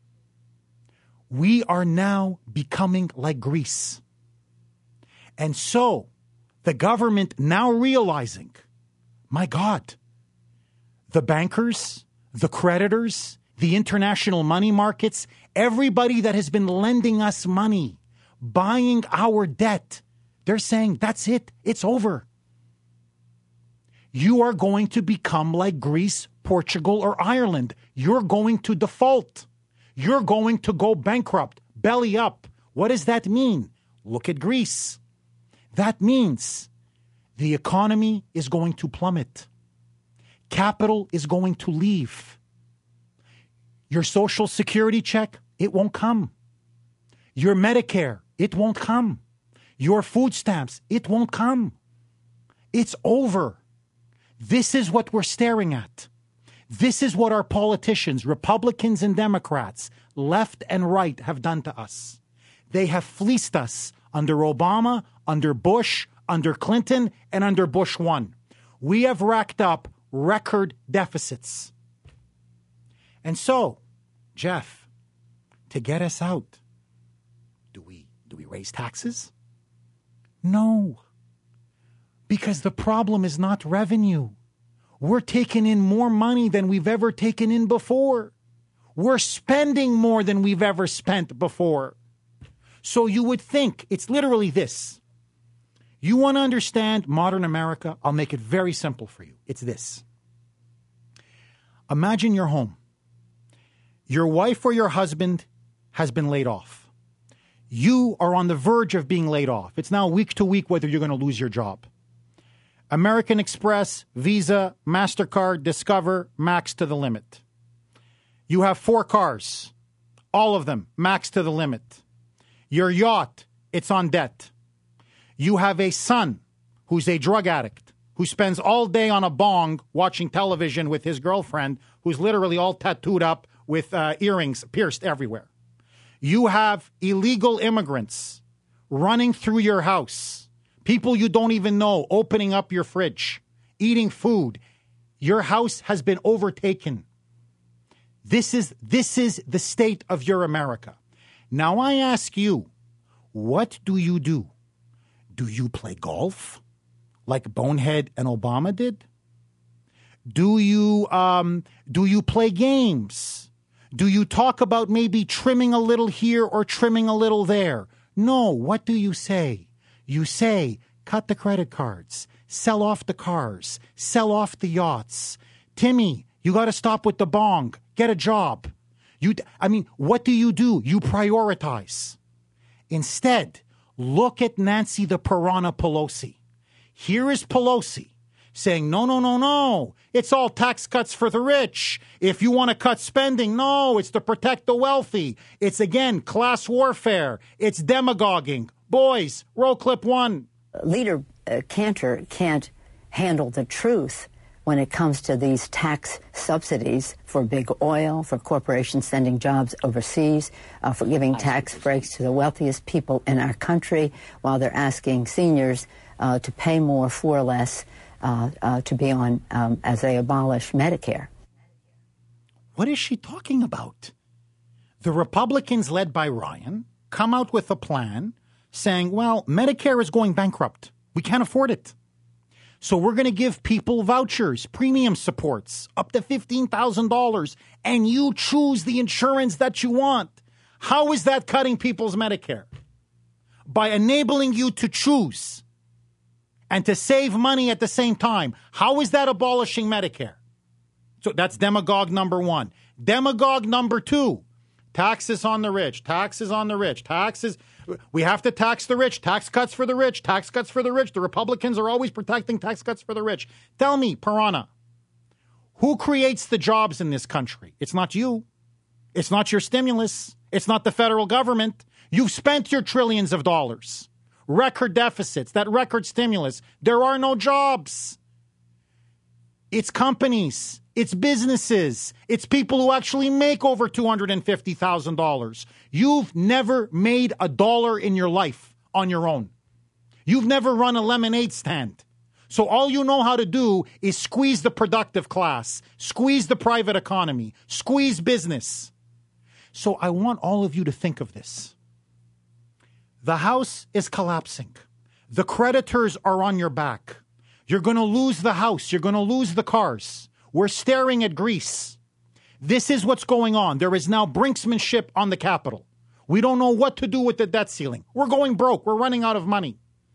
We are now becoming like Greece. And so, the government now realizing, my God, the bankers, the creditors, the international money markets, everybody that has been lending us money, buying our debt, they're saying, that's it, it's over. You are going to become like Greece, Portugal, or Ireland. You're going to default. You're going to go bankrupt, belly up. What does that mean? Look at Greece. That means the economy is going to plummet. Capital is going to leave. Your Social Security check, it won't come. Your Medicare, it won't come. Your food stamps, it won't come. It's over. This is what we're staring at. This is what our politicians, Republicans and Democrats, left and right, have done to us. They have fleeced us under Obama, under Bush, under Clinton, and under Bush one. We have racked up record deficits. And so, Jeff, to get us out, do we do we raise taxes? No. Because the problem is not revenue. We're taking in more money than we've ever taken in before. We're spending more than we've ever spent before. So you would think it's literally this. You want to understand modern America? I'll make it very simple for you. It's this. Imagine your home. Your wife or your husband has been laid off. You are on the verge of being laid off. It's now week to week whether you're going to lose your job. American Express, Visa, MasterCard, Discover, max to the limit. You have four cars, all of them max to the limit. Your yacht, it's on debt. You have a son who's a drug addict, who spends all day on a bong watching television with his girlfriend, who's literally all tattooed up with uh, earrings pierced everywhere. You have illegal immigrants running through your house, people you don't even know, opening up your fridge, eating food. Your house has been overtaken. This is, this is the state of your America. Now I ask you, what do you do? Do you play golf like Bonehead and Obama did? Do you um, do you play games? Do you talk about maybe trimming a little here or trimming a little there? No, what do you say? You say, cut the credit cards, sell off the cars, sell off the yachts. Timmy, you got to stop with the bong, get a job. You, I mean, what do you do? You prioritize. Instead, look at Nancy the Piranha Pelosi. Here is Pelosi saying, no, no, no, no. It's all tax cuts for the rich. If you want to cut spending, no, it's to protect the wealthy. It's, again, class warfare. It's demagoguing. Boys, roll clip one. Leader uh, Cantor can't handle the truth when it comes to these tax subsidies for big oil, for corporations sending jobs overseas, uh, for giving tax breaks to the wealthiest people in our country, while they're asking seniors uh, to pay more for less uh, uh, to be on um, as they abolish Medicare. What is she talking about? The Republicans, led by Ryan, come out with a plan saying, well, Medicare is going bankrupt. We can't afford it. So we're going to give people vouchers, premium supports, up to fifteen thousand dollars, and you choose the insurance that you want. How is that cutting people's Medicare? By enabling you to choose and to save money at the same time. How is that abolishing Medicare? So that's demagogue number one. Demagogue number two, taxes on the rich, taxes on the rich, taxes. We have to tax the rich, tax cuts for the rich, tax cuts for the rich. The Republicans are always protecting tax cuts for the rich. Tell me, Piranha, who creates the jobs in this country? It's not you. It's not your stimulus. It's not the federal government. You've spent your trillions of dollars. Record deficits, that record stimulus. There are no jobs. It's companies. It's businesses. It's people who actually make over two hundred fifty thousand dollars. You've never made a dollar in your life on your own. You've never run a lemonade stand. So all you know how to do is squeeze the productive class, squeeze the private economy, squeeze business. So I want all of you to think of this. The house is collapsing. The creditors are on your back. You're going to lose the house. You're going to lose the cars. We're staring at Greece. This is what's going on. There is now brinksmanship on the Capitol. We don't know what to do with the debt ceiling. We're going broke. We're running out of money.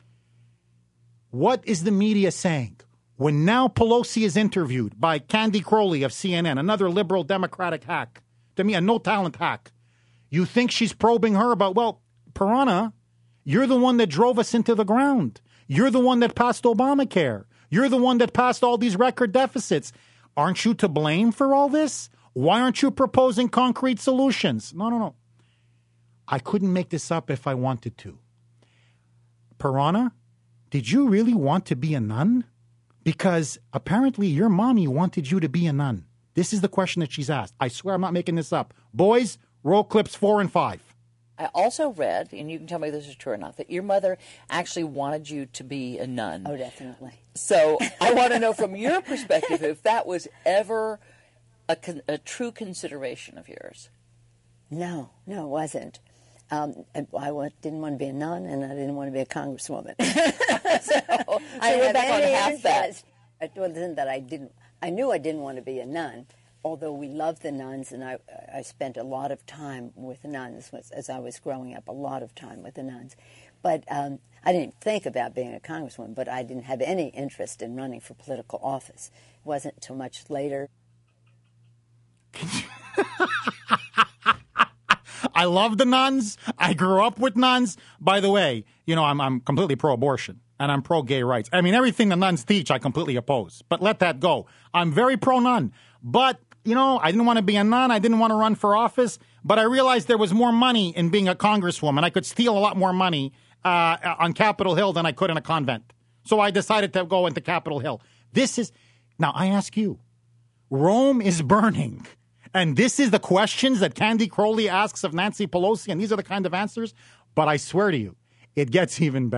What is the media saying? When now Pelosi is interviewed by Candy Crowley of C N N, another liberal Democratic hack, to me, a no-talent hack, you think she's probing her about, well, Piranha, you're the one that drove us into the ground. You're the one that passed Obamacare. You're the one that passed all these record deficits. Aren't you to blame for all this? Why aren't you proposing concrete solutions? No, no, no. I couldn't make this up if I wanted to. Piranha, did you really want to be a nun? Because apparently your mommy wanted you to be a nun. This is the question that she's asked. I swear I'm not making this up. Boys, roll clips four and five. I also read, and you can tell me if this is true or not, that your mother actually wanted you to be a nun. Oh, definitely. So I want to know from your perspective if that was ever a, con- a true consideration of yours. No, no, it wasn't. Um, I w- didn't want to be a nun, and I didn't want to be a congresswoman. so so I we're have back on any half that. interest. It wasn't that I didn't. I knew I didn't want to be a nun. Although we loved the nuns, and I, I spent a lot of time with the nuns as I was growing up, a lot of time with the nuns. But um, I didn't think about being a congresswoman, but I didn't have any interest in running for political office. It wasn't until much later. I love the nuns. I grew up with nuns. By the way, you know, I'm, I'm completely pro-abortion, and I'm pro-gay rights. I mean, everything the nuns teach, I completely oppose. But let that go. I'm very pro-nun. But you know, I didn't want to be a nun. I didn't want to run for office. But I realized there was more money in being a congresswoman. I could steal a lot more money uh, on Capitol Hill than I could in a convent. So I decided to go into Capitol Hill. This is, now I ask you, Rome is burning. And this is the questions that Candy Crowley asks of Nancy Pelosi. And these are the kind of answers. But I swear to you, it gets even better.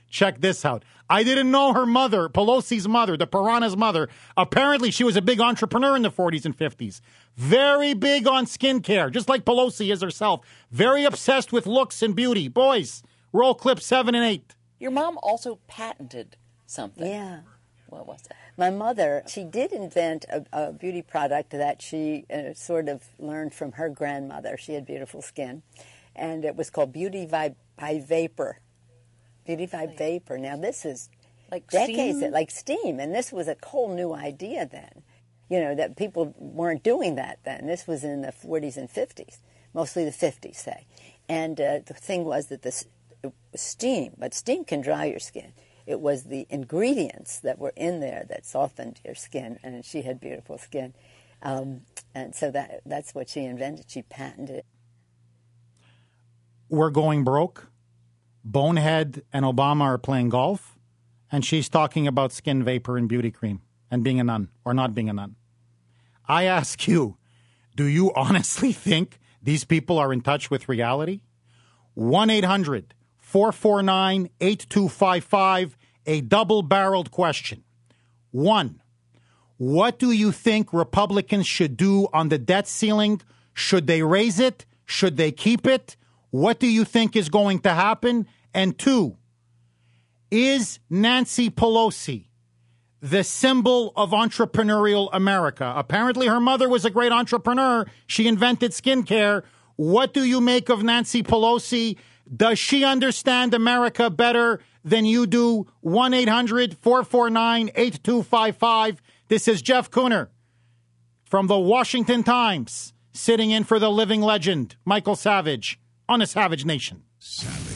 Check this out. I didn't know her mother, Pelosi's mother, the Piranha's mother. Apparently, she was a big entrepreneur in the forties and fifties. Very big on skincare, just like Pelosi is herself. Very obsessed with looks and beauty. Boys, roll clip seven and eight. Your mom also patented something. Yeah. What was it? My mother, she did invent a, a beauty product that she uh, sort of learned from her grandmother. She had beautiful skin. And it was called Beauty by, by Vapor. Beauty by like, Vapor. Now, this is like decades, steam? like steam. And this was a whole new idea then. You know, that people weren't doing that then. This was in the forties and fifties, mostly the fifties, say. And uh, the thing was that this it was steam, but steam can dry your skin. It was the ingredients that were in there that softened your skin, and she had beautiful skin. Um, and so that that's what she invented. She patented it. We're going broke. Bonehead and Obama are playing golf, and she's talking about skin vapor and beauty cream and being a nun or not being a nun. I ask you, do you honestly think these people are in touch with reality? one eight hundred four four nine eight two five five, a double-barreled question. One, what do you think Republicans should do on the debt ceiling? Should they raise it? Should they keep it? What do you think is going to happen? And two, is Nancy Pelosi the symbol of entrepreneurial America? Apparently her mother was a great entrepreneur. She invented skincare. What do you make of Nancy Pelosi? Does she understand America better than you do? one eight hundred four four nine eight two five five. This is Jeff Kuhner from the Washington Times, sitting in for the living legend, Michael Savage, on the Savage Nation. Savage.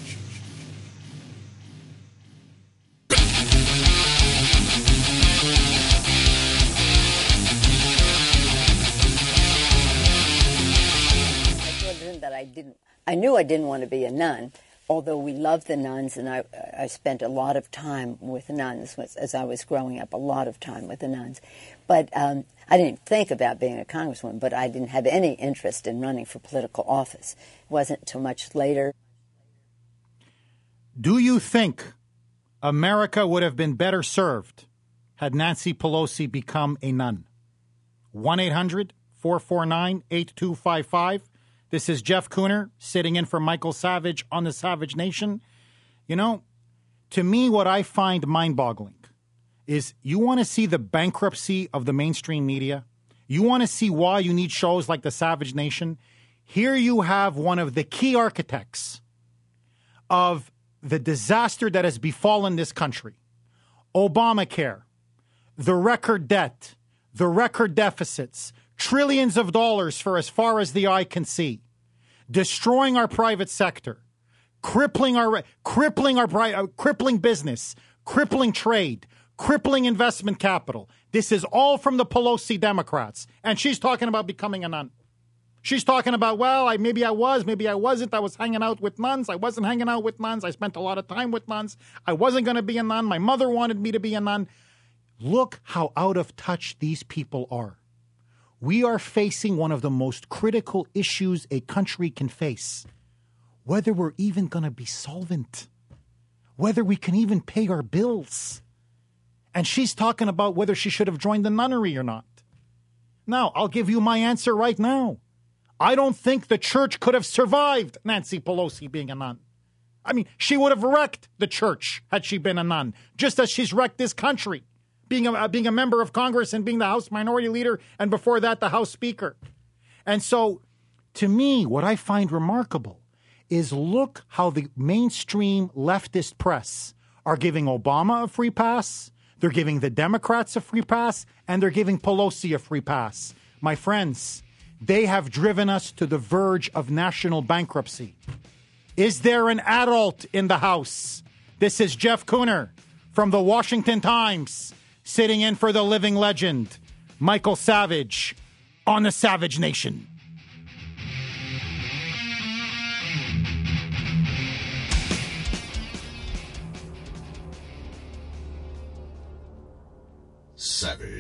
That I didn't. I knew I didn't want to be a nun, although we loved the nuns, and I I spent a lot of time with nuns as I was growing up. A lot of time with the nuns, but um, I didn't think about being a congresswoman. But I didn't have any interest in running for political office. It wasn't until much later. Do you think America would have been better served had Nancy Pelosi become a nun? one eight hundred four four nine eight two five five. This is Jeff Kuhner sitting in for Michael Savage on the Savage Nation. You know, to me, what I find mind-boggling is you want to see the bankruptcy of the mainstream media. You want to see why you need shows like the Savage Nation. Here you have one of the key architects of the disaster that has befallen this country. Obamacare, the record debt, the record deficits, trillions of dollars for as far as the eye can see, destroying our private sector, crippling our crippling our uh, crippling business, crippling trade, crippling investment capital. This is all from the Pelosi Democrats, and she's talking about becoming a nun. She's talking about, well, I maybe I was, maybe I wasn't. I was hanging out with nuns. I wasn't hanging out with nuns. I spent a lot of time with nuns. I wasn't going to be a nun. My mother wanted me to be a nun. Look how out of touch these people are. We are facing one of the most critical issues a country can face. Whether we're even going to be solvent. Whether we can even pay our bills. And she's talking about whether she should have joined the nunnery or not. Now, I'll give you my answer right now. I don't think the church could have survived Nancy Pelosi being a nun. I mean, she would have wrecked the church had she been a nun, just as she's wrecked this country. Being a, being a member of Congress and being the House Minority Leader, and before that, the House Speaker. And so, to me, what I find remarkable is look how the mainstream leftist press are giving Obama a free pass, they're giving the Democrats a free pass, and they're giving Pelosi a free pass. My friends, they have driven us to the verge of national bankruptcy. Is there an adult in the House? This is Jeff Kuhner from the Washington Times, sitting in for the living legend, Michael Savage, on the Savage Nation. Savage.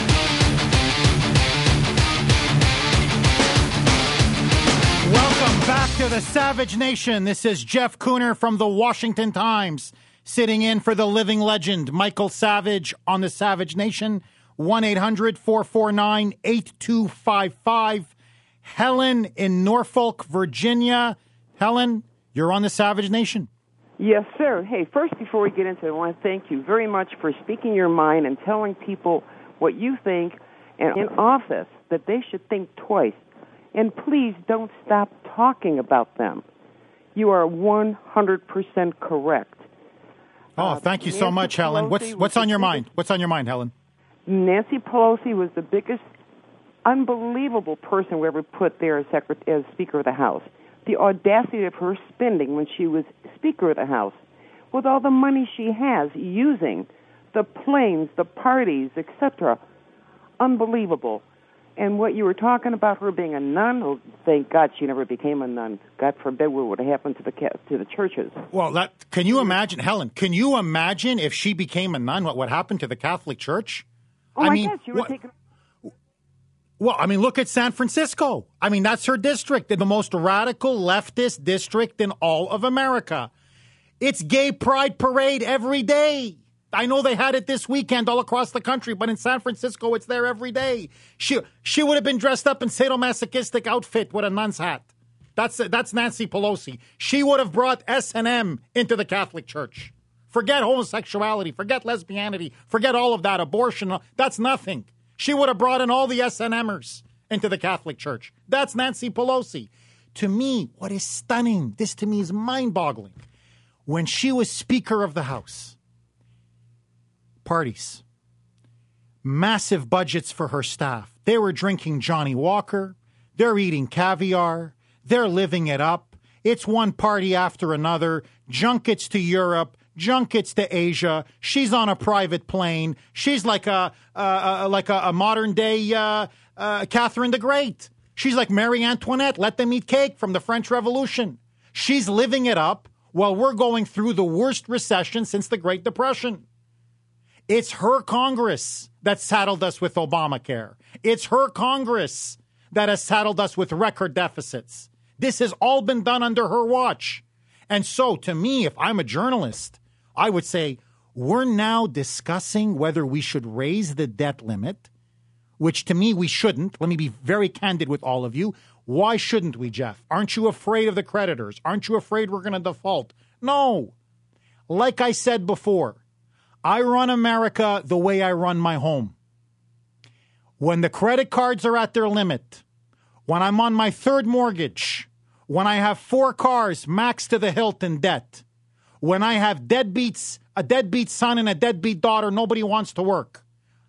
Welcome the Savage Nation. This is Jeff Cooner from the Washington Times, sitting in for the living legend, Michael Savage, on the Savage Nation. one eight hundred four four nine eight two five five. Helen in Norfolk, Virginia. Helen, you're on the Savage Nation. Yes, sir. Hey, first, before we get into it, I want to thank you very much for speaking your mind and telling people what you think, and in office that they should think twice. And please don't stop talking about them. You are one hundred percent correct. Oh, thank you uh, so much, Helen. Pelosi What's what's on your biggest, mind? What's on your mind, Helen? Nancy Pelosi was the biggest, unbelievable person we ever put there as, Secret- as Speaker of the House. The audacity of her spending when she was Speaker of the House, with all the money she has, using the planes, the parties, et cetera. Unbelievable. And what you were talking about her being a nun, oh, thank God she never became a nun. God forbid what would have happened to the to the churches. Well, that can you imagine, Helen? Can you imagine if she became a nun? What what happened to the Catholic Church? Oh I my mean, God, she was what, taking. Well, I mean, look at San Francisco. I mean, that's her district, the most radical leftist district in all of America. It's gay pride parade every day. I know they had it this weekend all across the country, but in San Francisco, it's there every day. She she would have been dressed up in sadomasochistic outfit with a nun's hat. That's that's Nancy Pelosi. She would have brought S and M into the Catholic Church. Forget homosexuality, forget lesbianity, forget all of that, abortion. That's nothing. She would have brought in all the S and Mers into the Catholic Church. That's Nancy Pelosi. To me, what is stunning, this to me is mind-boggling. When she was Speaker of the House, parties, massive budgets for her staff. They were drinking Johnny Walker. They're eating caviar. They're living it up. It's one party after another. Junkets to Europe, junkets to Asia. She's on a private plane. She's like a uh, uh, like a, a modern day uh, uh, Catherine the Great. She's like Marie Antoinette. Let them eat cake from the French Revolution. She's living it up while we're going through the worst recession since the Great Depression. It's her Congress that saddled us with Obamacare. It's her Congress that has saddled us with record deficits. This has all been done under her watch. And so, to me, if I'm a journalist, I would say we're now discussing whether we should raise the debt limit, which to me we shouldn't. Let me be very candid with all of you. Why shouldn't we, Jeff? Aren't you afraid of the creditors? Aren't you afraid we're going to default? No. Like I said before, I run America the way I run my home. When the credit cards are at their limit, when I'm on my third mortgage, when I have four cars maxed to the hilt in debt, when I have deadbeats, a deadbeat son and a deadbeat daughter, nobody wants to work.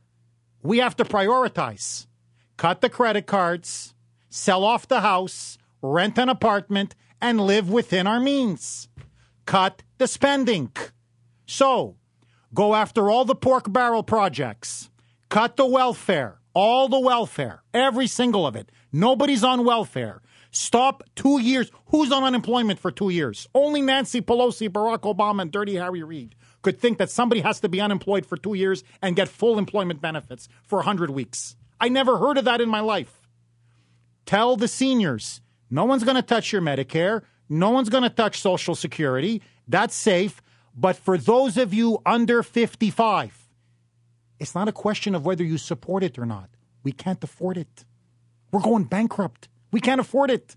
We have to prioritize. Cut the credit cards, sell off the house, rent an apartment, and live within our means. Cut the spending. So, go after all the pork barrel projects. Cut the welfare, all the welfare, every single of it. Nobody's on welfare. Stop two years. Who's on unemployment for two years? Only Nancy Pelosi, Barack Obama, and Dirty Harry Reid could think that somebody has to be unemployed for two years and get full employment benefits for one hundred weeks. I never heard of that in my life. Tell the seniors, no one's going to touch your Medicare. No one's going to touch Social Security. That's safe. But for those of you under fifty-five, it's not a question of whether you support it or not. We can't afford it. We're going bankrupt. We can't afford it.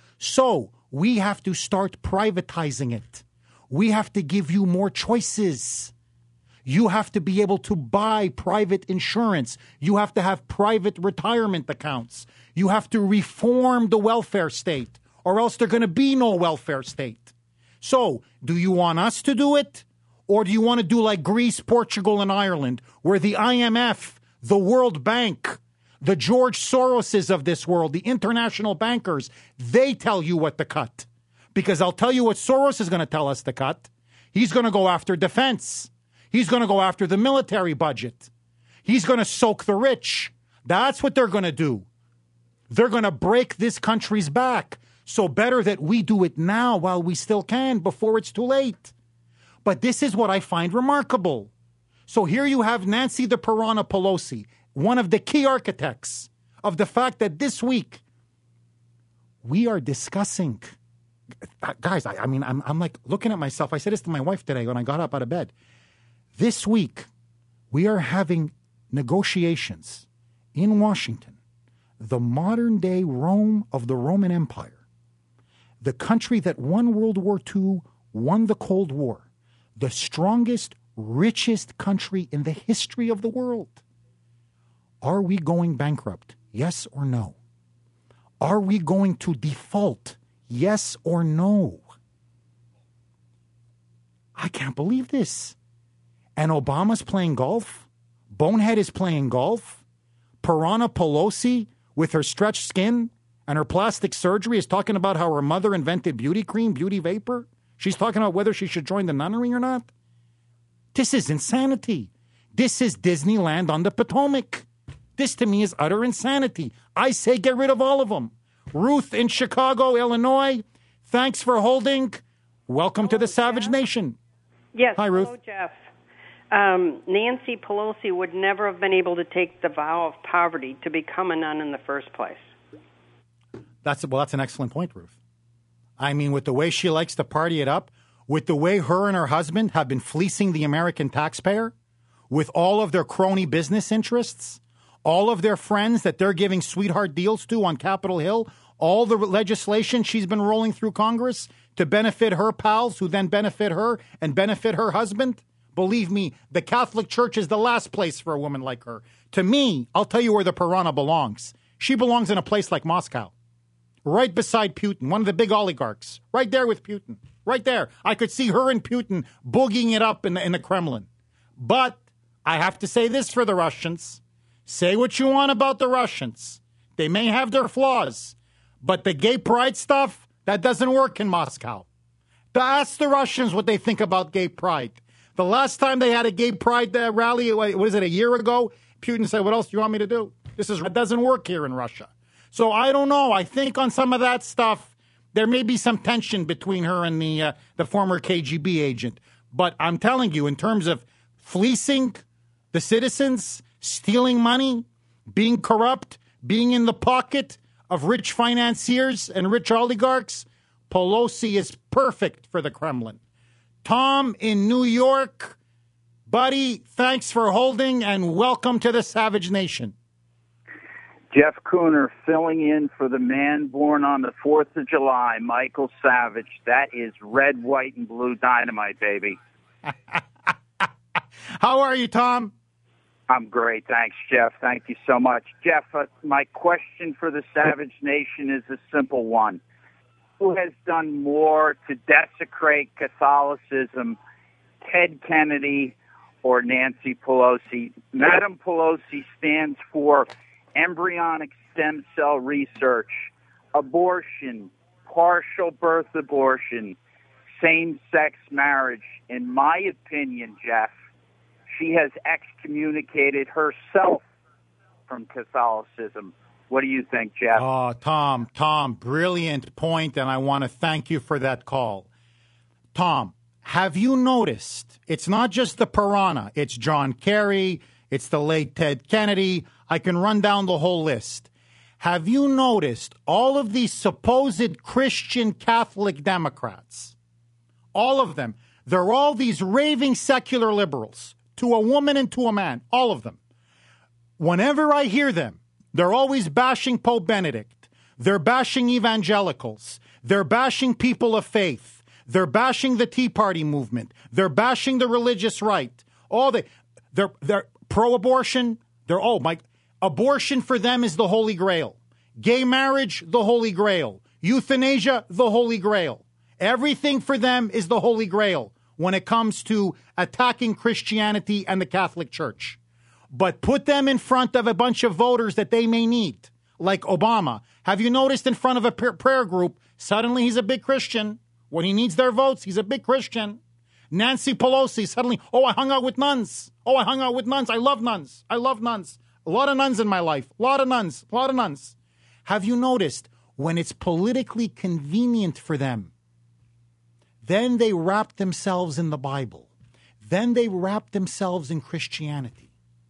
So we have to start privatizing it. We have to give you more choices. You have to be able to buy private insurance. You have to have private retirement accounts. You have to reform the welfare state, or else there's going to be no welfare state. So, do you want us to do it? Or do you want to do like Greece, Portugal, and Ireland, where the I M F, the World Bank, the George Soroses of this world, the international bankers, they tell you what to cut? Because I'll tell you what Soros is going to tell us to cut. He's going to go after defense. He's going to go after the military budget. He's going to soak the rich. That's what they're going to do. They're going to break this country's back. So better that we do it now while we still can, before it's too late. But this is what I find remarkable. So here you have Nancy the Piranha Pelosi, one of the key architects of the fact that this week we are discussing guys, I, I mean, I'm, I'm like looking at myself. I said this to my wife today when I got up out of bed. This week, we are having negotiations in Washington, the modern day Rome of the Roman Empire, the country that won World War Two, won the Cold War, the strongest, richest country in the history of the world. Are we going bankrupt? Yes or no? Are we going to default? Yes or no? I can't believe this. And Obama's playing golf. Bonehead is playing golf. Piranha Pelosi, with her stretched skin and her plastic surgery, is talking about how her mother invented beauty cream, beauty vapor. She's talking about whether she should join the nunnery or not. This is insanity. This is Disneyland on the Potomac. This, to me, is utter insanity. I say get rid of all of them. Ruth in Chicago, Illinois, thanks for holding. Welcome hello, to the Savage Jeff. Nation. Yes, hi, Ruth. Hello, Jeff. Um, Nancy Pelosi would never have been able to take the vow of poverty to become a nun in the first place. That's well, that's an excellent point, Ruth. I mean, with the way she likes to party it up, with the way her and her husband have been fleecing the American taxpayer, with all of their crony business interests, all of their friends that they're giving sweetheart deals to on Capitol Hill, all the legislation she's been rolling through Congress to benefit her pals who then benefit her and benefit her husband. Believe me, the Catholic Church is the last place for a woman like her. To me, I'll tell you where the piranha belongs. She belongs in a place like Moscow, right beside Putin, one of the big oligarchs, right there with Putin, right there. I could see her and Putin boogieing it up in the, in the Kremlin. But I have to say this for the Russians. Say what you want about the Russians. They may have their flaws, but the gay pride stuff, that doesn't work in Moscow. Ask the Russians what they think about gay pride. The last time they had a gay pride uh, rally, what was it, a year ago? Putin said, what else do you want me to do? This is it doesn't work here in Russia. So I don't know. I think on some of that stuff, there may be some tension between her and the uh, the former K G B agent. But I'm telling you, in terms of fleecing the citizens, stealing money, being corrupt, being in the pocket of rich financiers and rich oligarchs, Pelosi is perfect for the Kremlin. Tom in New York, buddy, thanks for holding and welcome to the Savage Nation. Jeff Cooner filling in for the man born on the fourth of July, Michael Savage. That is red, white, and blue dynamite, baby. How are you, Tom? I'm great. Thanks, Jeff. Thank you so much. Jeff, uh, my question for the Savage Nation is a simple one. Who has done more to desecrate Catholicism, Ted Kennedy or Nancy Pelosi? Madam Pelosi stands for embryonic stem cell research, abortion, partial birth abortion, same-sex marriage. In my opinion, Jeff, she has excommunicated herself from Catholicism. What do you think, Jeff? Oh, Tom, Tom, brilliant point, and I want to thank you for that call. Tom, have you noticed, it's not just the piranha, it's John Kerry, it's the late Ted Kennedy, I can run down the whole list. Have you noticed all of these supposed Christian Catholic Democrats, all of them, they're all these raving secular liberals, to a woman and to a man, all of them. Whenever I hear them, they're always bashing Pope Benedict. They're bashing evangelicals. They're bashing people of faith. They're bashing the Tea Party movement. They're bashing the religious right. All the, they're, they're pro-abortion. They're, oh, my, abortion for them is the Holy Grail. Gay marriage, the Holy Grail. Euthanasia, the Holy Grail. Everything for them is the Holy Grail when it comes to attacking Christianity and the Catholic Church. But put them in front of a bunch of voters that they may need, like Obama. Have you noticed in front of a prayer group, suddenly he's a big Christian. When he needs their votes, he's a big Christian. Nancy Pelosi, suddenly, oh, I hung out with nuns. Oh, I hung out with nuns. I love nuns. I love nuns. A lot of nuns in my life. A lot of nuns. A lot of nuns. Have you noticed when it's politically convenient for them, then they wrap themselves in the Bible. Then they wrap themselves in Christianity.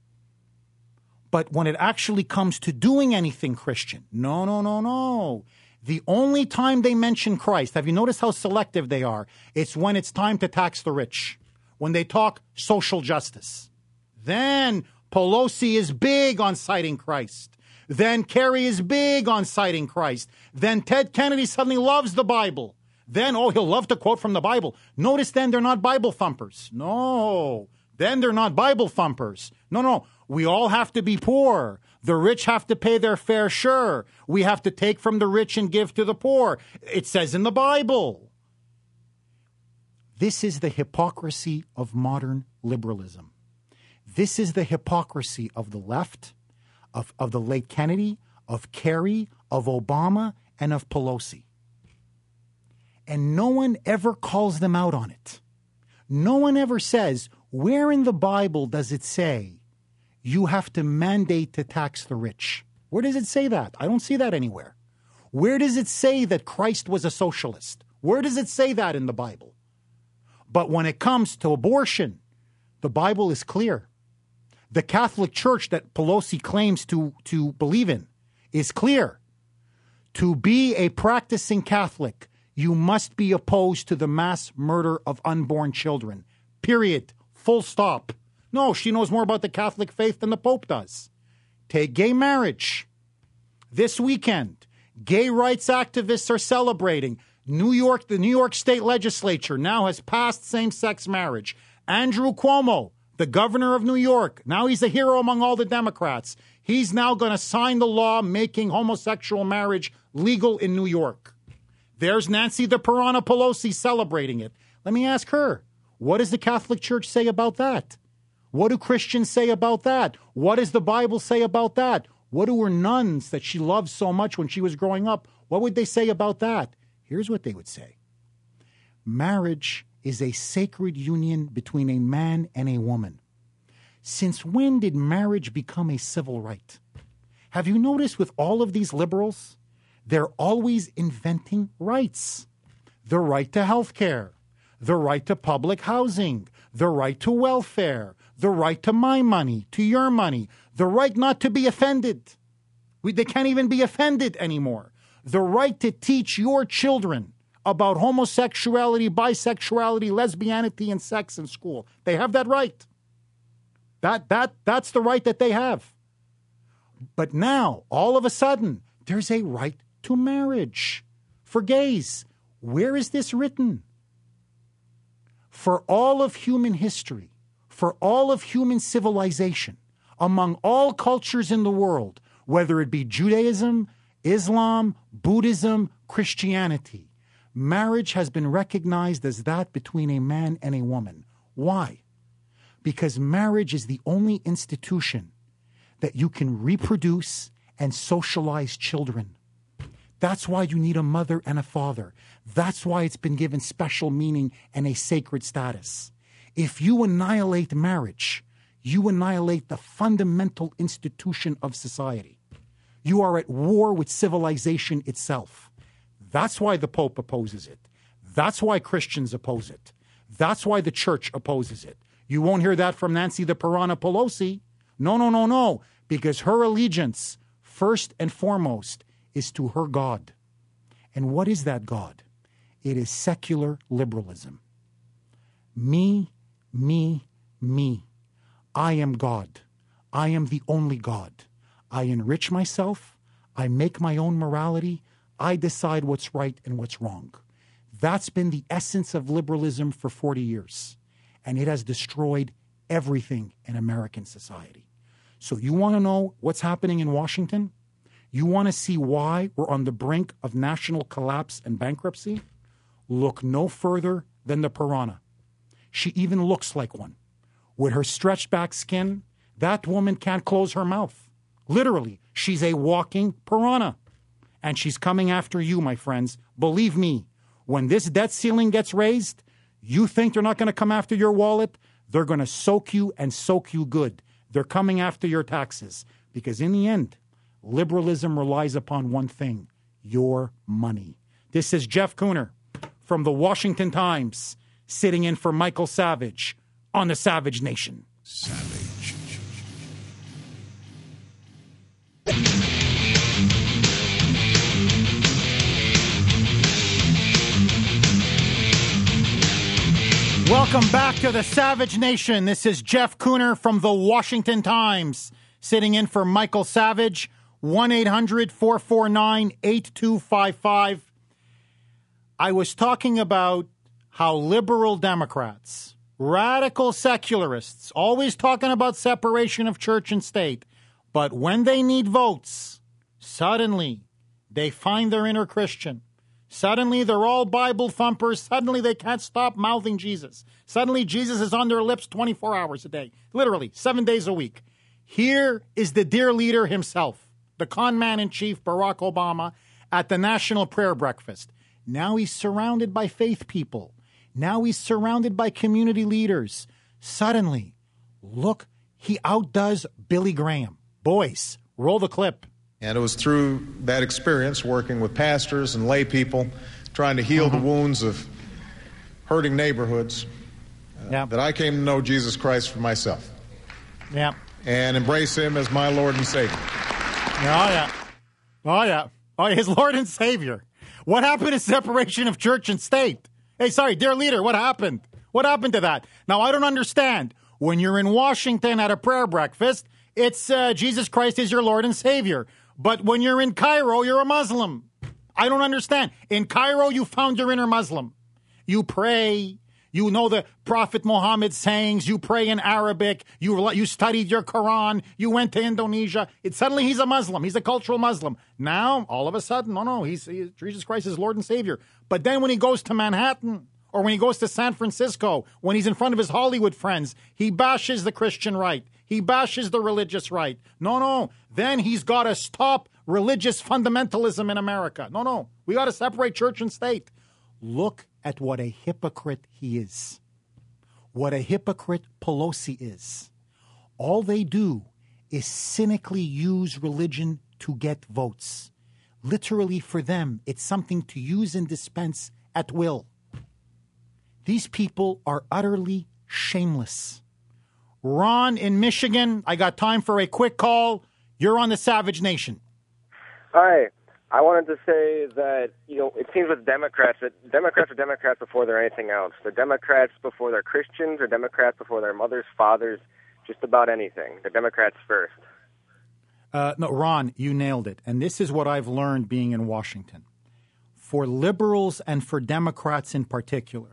But when it actually comes to doing anything Christian, no, no, no, no. The only time they mention Christ, have you noticed how selective they are? It's when it's time to tax the rich, when they talk social justice. Then Pelosi is big on citing Christ. Then Kerry is big on citing Christ. Then Ted Kennedy suddenly loves the Bible. Then, oh, he'll love to quote from the Bible. Notice then they're not Bible thumpers. No. Then they're not Bible thumpers. No, no. We all have to be poor. The rich have to pay their fair share. We have to take from the rich and give to the poor. It says in the Bible. This is the hypocrisy of modern liberalism. This is the hypocrisy of the left, of, of the late Kennedy, of Kerry, of Obama, and of Pelosi. And no one ever calls them out on it. No one ever says, where in the Bible does it say you have to mandate to tax the rich? Where does it say that? I don't see that anywhere. Where does it say that Christ was a socialist? Where does it say that in the Bible? But when it comes to abortion, the Bible is clear. The Catholic Church that Pelosi claims to, to believe in is clear. To be a practicing Catholic, you must be opposed to the mass murder of unborn children. Period. Full stop. No, she knows more about the Catholic faith than the Pope does. Take gay marriage. This weekend, gay rights activists are celebrating. New York, the New York State Legislature now has passed same-sex marriage. Andrew Cuomo, the governor of New York, now he's a hero among all the Democrats. He's now going to sign the law making homosexual marriage legal in New York. There's Nancy the Piranha Pelosi celebrating it. Let me ask her, what does the Catholic Church say about that? What do Christians say about that? What does the Bible say about that? What do her nuns that she loved so much when she was growing up, what would they say about that? Here's what they would say. Marriage is a sacred union between a man and a woman. Since when did marriage become a civil right? Have you noticed with all of these liberals? They're always inventing rights. The right to health care, the right to public housing, the right to welfare, the right to my money, to your money, the right not to be offended. We, they can't even be offended anymore. The right to teach your children about homosexuality, bisexuality, lesbianity, and sex in school. They have that right. That, that, that's the right that they have. But now, all of a sudden, there's a right to marriage for gays. Where is this written? For all of human history, for all of human civilization, among all cultures in the world, whether it be Judaism, Islam, Buddhism, Christianity, marriage has been recognized as that between a man and a woman. Why? Because marriage is the only institution that you can reproduce and socialize children. That's why you need a mother and a father. That's why it's been given special meaning and a sacred status. If you annihilate marriage, you annihilate the fundamental institution of society. You are at war with civilization itself. That's why the Pope opposes it. That's why Christians oppose it. That's why the church opposes it. You won't hear that from Nancy the Piranha Pelosi. No, no, no, no. Because her allegiance, first and foremost, is to her God. And what is that God? It is secular liberalism. Me, me, me. I am God. I am the only God. I enrich myself. I make my own morality. I decide what's right and what's wrong. That's been the essence of liberalism for forty years. And it has destroyed everything in American society. So you want to know what's happening in Washington? You want to see why we're on the brink of national collapse and bankruptcy? Look no further than the piranha. She even looks like one. With her stretched back skin, that woman can't close her mouth. Literally, she's a walking piranha. And she's coming after you, my friends. Believe me, when this debt ceiling gets raised, you think they're not going to come after your wallet? They're going to soak you and soak you good. They're coming after your taxes. Because in the end, liberalism relies upon one thing, your money. This is Jeff Kuhner from the Washington Times, sitting in for Michael Savage on the Savage Nation. Savage. Welcome back to the Savage Nation. This is Jeff Cooner from the Washington Times, sitting in for Michael Savage. one eight hundred four four nine eight two five five. I was talking about how liberal Democrats, radical secularists, always talking about separation of church and state, but when they need votes, suddenly they find their inner Christian. Suddenly they're all Bible thumpers. Suddenly they can't stop mouthing Jesus. Suddenly Jesus is on their lips twenty-four hours a day, literally seven days a week. Here is the dear leader himself, the con man in chief, Barack Obama, at the National Prayer Breakfast. Now he's surrounded by faith people. Now he's surrounded by community leaders. Suddenly, look, he outdoes Billy Graham. Boys, roll the clip. And it was through that experience, working with pastors and lay people, trying to heal uh-huh. the wounds of hurting neighborhoods, uh, yep. that I came to know Jesus Christ for myself. Yeah. And embrace him as my Lord and Savior. Oh, yeah. Oh, yeah. Oh, yeah. His Lord and Savior. What happened to separation of church and state? Hey, sorry, dear leader, what happened? What happened to that? Now, I don't understand. When you're in Washington at a prayer breakfast, it's uh, Jesus Christ is your Lord and Savior. But when you're in Cairo, you're a Muslim. I don't understand. In Cairo, you found your inner Muslim. You pray. You know the Prophet Muhammad's sayings. You pray in Arabic. You you studied your Quran. You went to Indonesia. It, suddenly he's a Muslim. He's a cultural Muslim. Now, all of a sudden, no, no, he's, he's Jesus Christ is Lord and Savior. But then when he goes to Manhattan or when he goes to San Francisco, when he's in front of his Hollywood friends, he bashes the Christian right. He bashes the religious right. No, no. Then he's got to stop religious fundamentalism in America. No, no. We got to separate church and state. Look at what a hypocrite he is. What a hypocrite Pelosi is. All they do is cynically use religion to get votes. Literally for them, it's something to use and dispense at will. These people are utterly shameless. Ron in Michigan, I got time for a quick call. You're on the Savage Nation. Hi. I wanted to say that, you know, it seems with Democrats that Democrats are Democrats before they're anything else. They're Democrats before they're Christians, they're Democrats before their mothers, fathers, just about anything. They're Democrats first. Uh, no, Ron, you nailed it. And this is what I've learned being in Washington. For liberals and for Democrats in particular,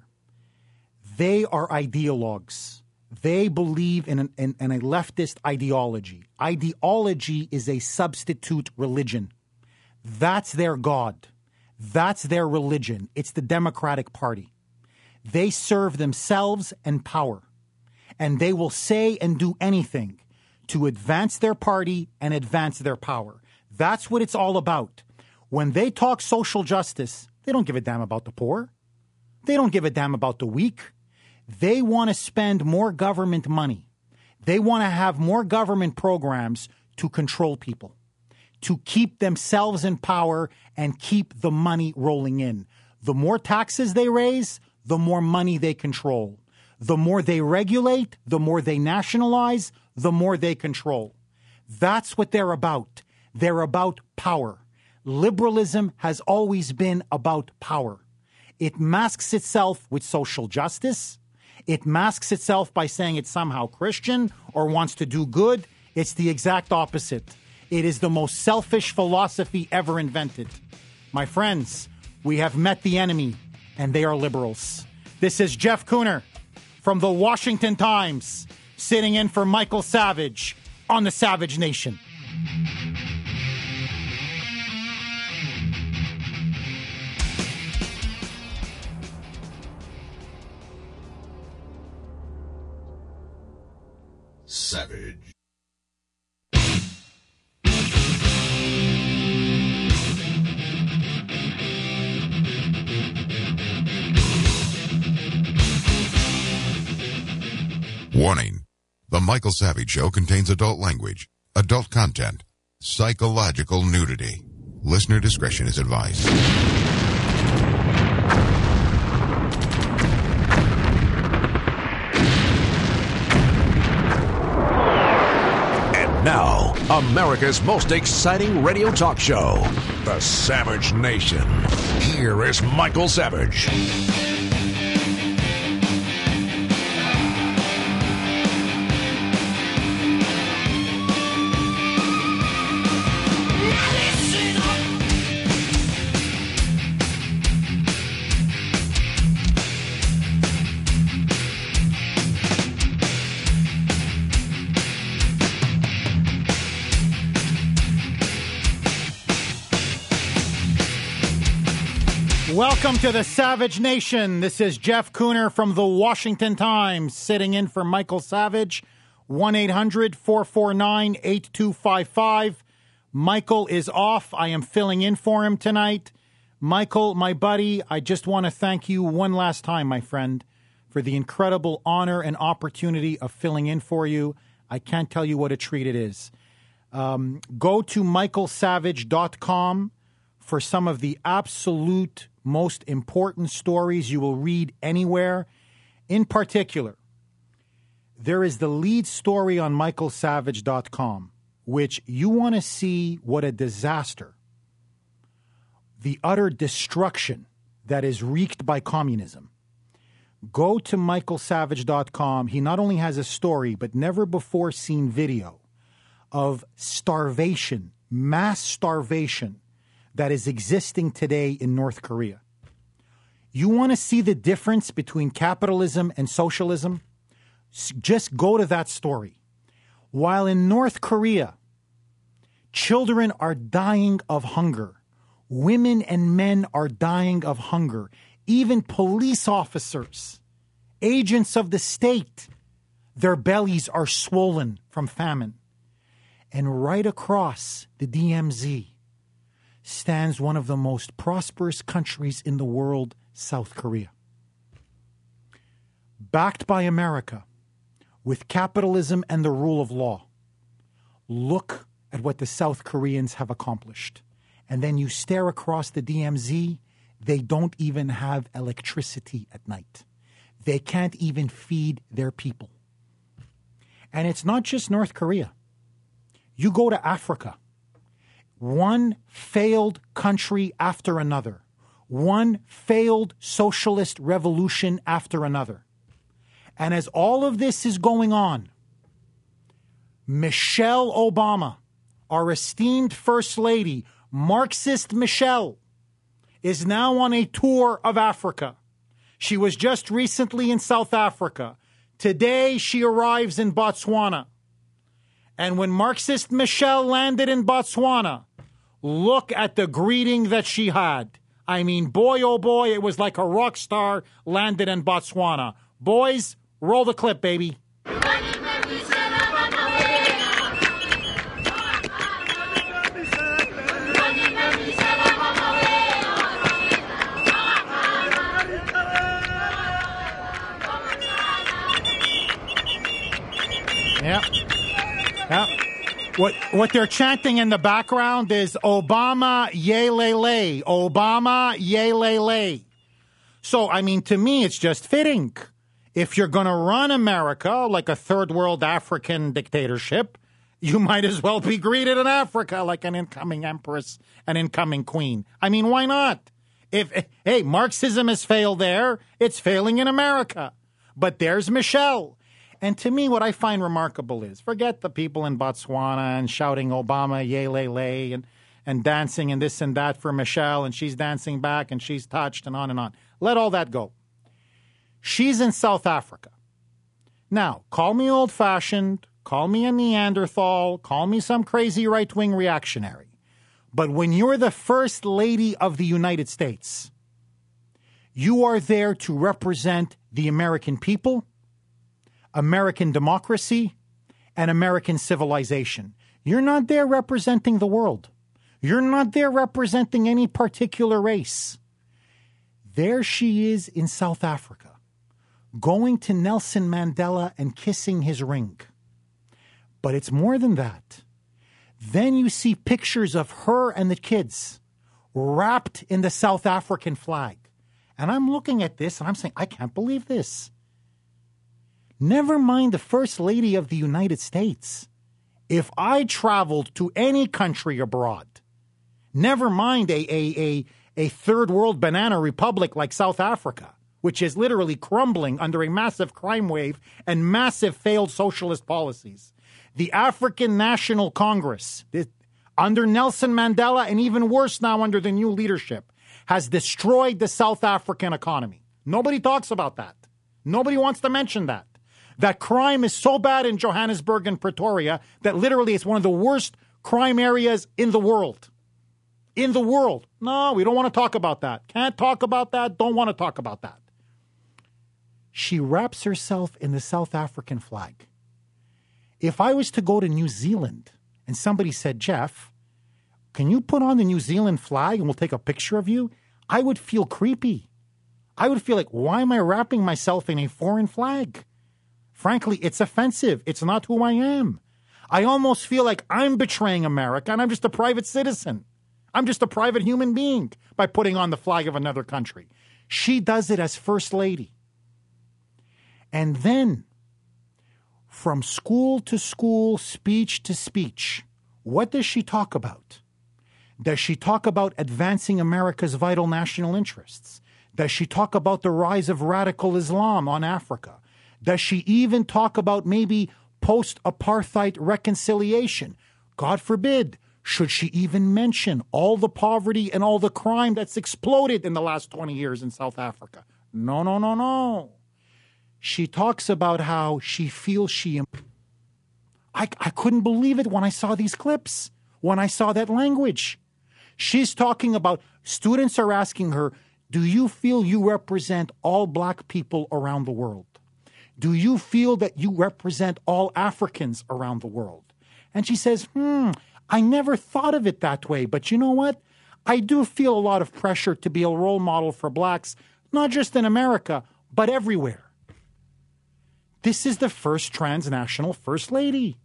they are ideologues. They believe in, an, in, in a leftist ideology. Ideology is a substitute religion. That's their God. That's their religion. It's the Democratic Party. They serve themselves and power. And they will say and do anything to advance their party and advance their power. That's what it's all about. When they talk social justice, they don't give a damn about the poor. They don't give a damn about the weak. They want to spend more government money. They want to have more government programs to control people, to keep themselves in power and keep the money rolling in. The more taxes they raise, the more money they control. The more they regulate, the more they nationalize, the more they control. That's what they're about. They're about power. Liberalism has always been about power. It masks itself with social justice. It masks itself by saying it's somehow Christian or wants to do good. It's the exact opposite. It is the most selfish philosophy ever invented. My friends, we have met the enemy, and they are liberals. This is Jeff Cooner from the Washington Times, sitting in for Michael Savage on the Savage Nation. Savage. Warning. The Michael Savage Show contains adult language, adult content, psychological nudity. Listener discretion is advised. And now, America's most exciting radio talk show, The Savage Nation. Here is Michael Savage. Welcome to the Savage Nation. This is Jeff Cooner from the Washington Times, sitting in for Michael Savage. one eight hundred four four nine eight two five five. Michael is off. I am filling in for him tonight. Michael, my buddy, I just want to thank you one last time, my friend, for the incredible honor and opportunity of filling in for you. I can't tell you what a treat it is. Um, go to michael savage dot com for some of the absolute most important stories you will read anywhere. In particular, there is the lead story on michael savage dot com, which you want to see what a disaster, the utter destruction that is wreaked by communism. Go to michael savage dot com. He not only has a story, but never before seen video of starvation, mass starvation, that is existing today in North Korea. You want to see the difference between capitalism and socialism? Just go to that story. While in North Korea, children are dying of hunger, women and men are dying of hunger, even police officers, agents of the state, their bellies are swollen from famine. And right across the D M Z stands one of the most prosperous countries in the world, South Korea. Backed by America, with capitalism and the rule of law. Look at what the South Koreans have accomplished. And then you stare across the D M Z, they don't even have electricity at night. They can't even feed their people. And it's not just North Korea. You go to Africa. One failed country after another. One failed socialist revolution after another. And as all of this is going on, Michelle Obama, our esteemed First Lady, Marxist Michelle, is now on a tour of Africa. She was just recently in South Africa. Today she arrives in Botswana. And when Marxist Michelle landed in Botswana, look at the greeting that she had. I mean, boy, oh boy, it was like a rock star landed in Botswana. Boys, roll the clip, baby. Yep. Yep. What what they're chanting in the background is Obama, yay, lay, lay. Obama, yay, lay, lay. So, I mean, to me, it's just fitting. If you're going to run America like a third world African dictatorship, you might as well be greeted in Africa like an incoming empress, an incoming queen. I mean, why not? If, hey, Marxism has failed there, it's failing in America. But there's Michelle. And to me, what I find remarkable is, forget the people in Botswana and shouting Obama, yay, lay, lay, and, and dancing and this and that for Michelle, and she's dancing back and she's touched and on and on. Let all that go. She's in South Africa. Now, call me old-fashioned, call me a Neanderthal, call me some crazy right-wing reactionary. But when you're the First Lady of the United States, you are there to represent the American people, American democracy, and American civilization. You're not there representing the world. You're not there representing any particular race. There she is in South Africa, going to Nelson Mandela and kissing his ring. But it's more than that. Then you see pictures of her and the kids wrapped in the South African flag. And I'm looking at this and I'm saying, I can't believe this. Never mind the First Lady of the United States. If I traveled to any country abroad, never mind a, a, a, a third world banana republic like South Africa, which is literally crumbling under a massive crime wave and massive failed socialist policies. The African National Congress, under Nelson Mandela and even worse now under the new leadership, has destroyed the South African economy. Nobody talks about that. Nobody wants to mention that. That crime is so bad in Johannesburg and Pretoria that literally it's one of the worst crime areas in the world. in the world. No, we don't want to talk about that. Can't talk about that. Don't want to talk about that. She wraps herself in the South African flag. If I was to go to New Zealand and somebody said, Jeff, can you put on the New Zealand flag and we'll take a picture of you? I would feel creepy. I would feel like, why am I wrapping myself in a foreign flag? Frankly, it's offensive. It's not who I am. I almost feel like I'm betraying America and I'm just a private citizen. I'm just a private human being by putting on the flag of another country. She does it as First Lady. And then, from school to school, speech to speech, what does she talk about? Does she talk about advancing America's vital national interests? Does she talk about the rise of radical Islam on Africa? Does she even talk about maybe post-apartheid reconciliation? God forbid, should she even mention all the poverty and all the crime that's exploded in the last twenty years in South Africa? No, no, no, no. She talks about how she feels she... I, I couldn't believe it when I saw these clips, when I saw that language. She's talking about, students are asking her, do you feel you represent all black people around the world? Do you feel that you represent all Africans around the world? And she says, hmm, I never thought of it that way. But you know what? I do feel a lot of pressure to be a role model for blacks, not just in America, but everywhere. This is the first transnational First Lady.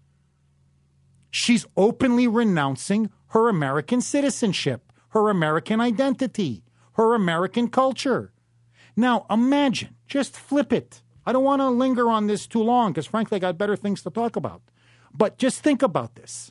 She's openly renouncing her American citizenship, her American identity, her American culture. Now, imagine, just flip it. I don't want to linger on this too long because, frankly, I got better things to talk about. But just think about this.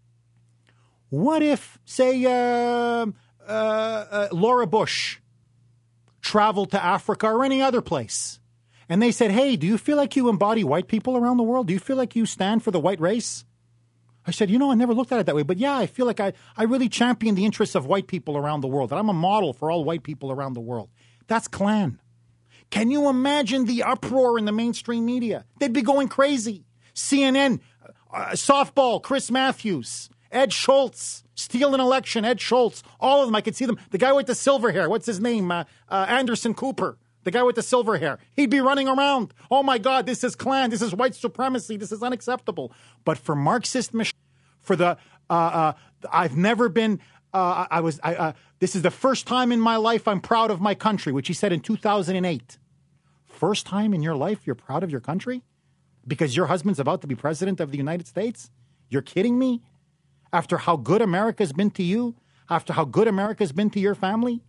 What if, say, uh, uh, uh, Laura Bush traveled to Africa or any other place, and they said, hey, do you feel like you embody white people around the world? Do you feel like you stand for the white race? I said, you know, I never looked at it that way. But yeah, I feel like I, I really champion the interests of white people around the world. That I'm a model for all white people around the world. That's Klan. Can you imagine the uproar in the mainstream media? They'd be going crazy. C N N, uh, softball, Chris Matthews, Ed Schultz, steal an election, Ed Schultz, all of them. I could see them. The guy with the silver hair, what's his name? Uh, uh, Anderson Cooper, the guy with the silver hair. He'd be running around. Oh, my God, this is Klan. This is white supremacy. This is unacceptable. But for Marxist, for the, uh, uh, I've never been, uh, I was, I, uh, this is the first time in my life I'm proud of my country, which he said in two thousand eight. First time in your life you're proud of your country? Because your husband's about to be president of the United States? You're kidding me? After how good America's been to you? After how good America's been to your family?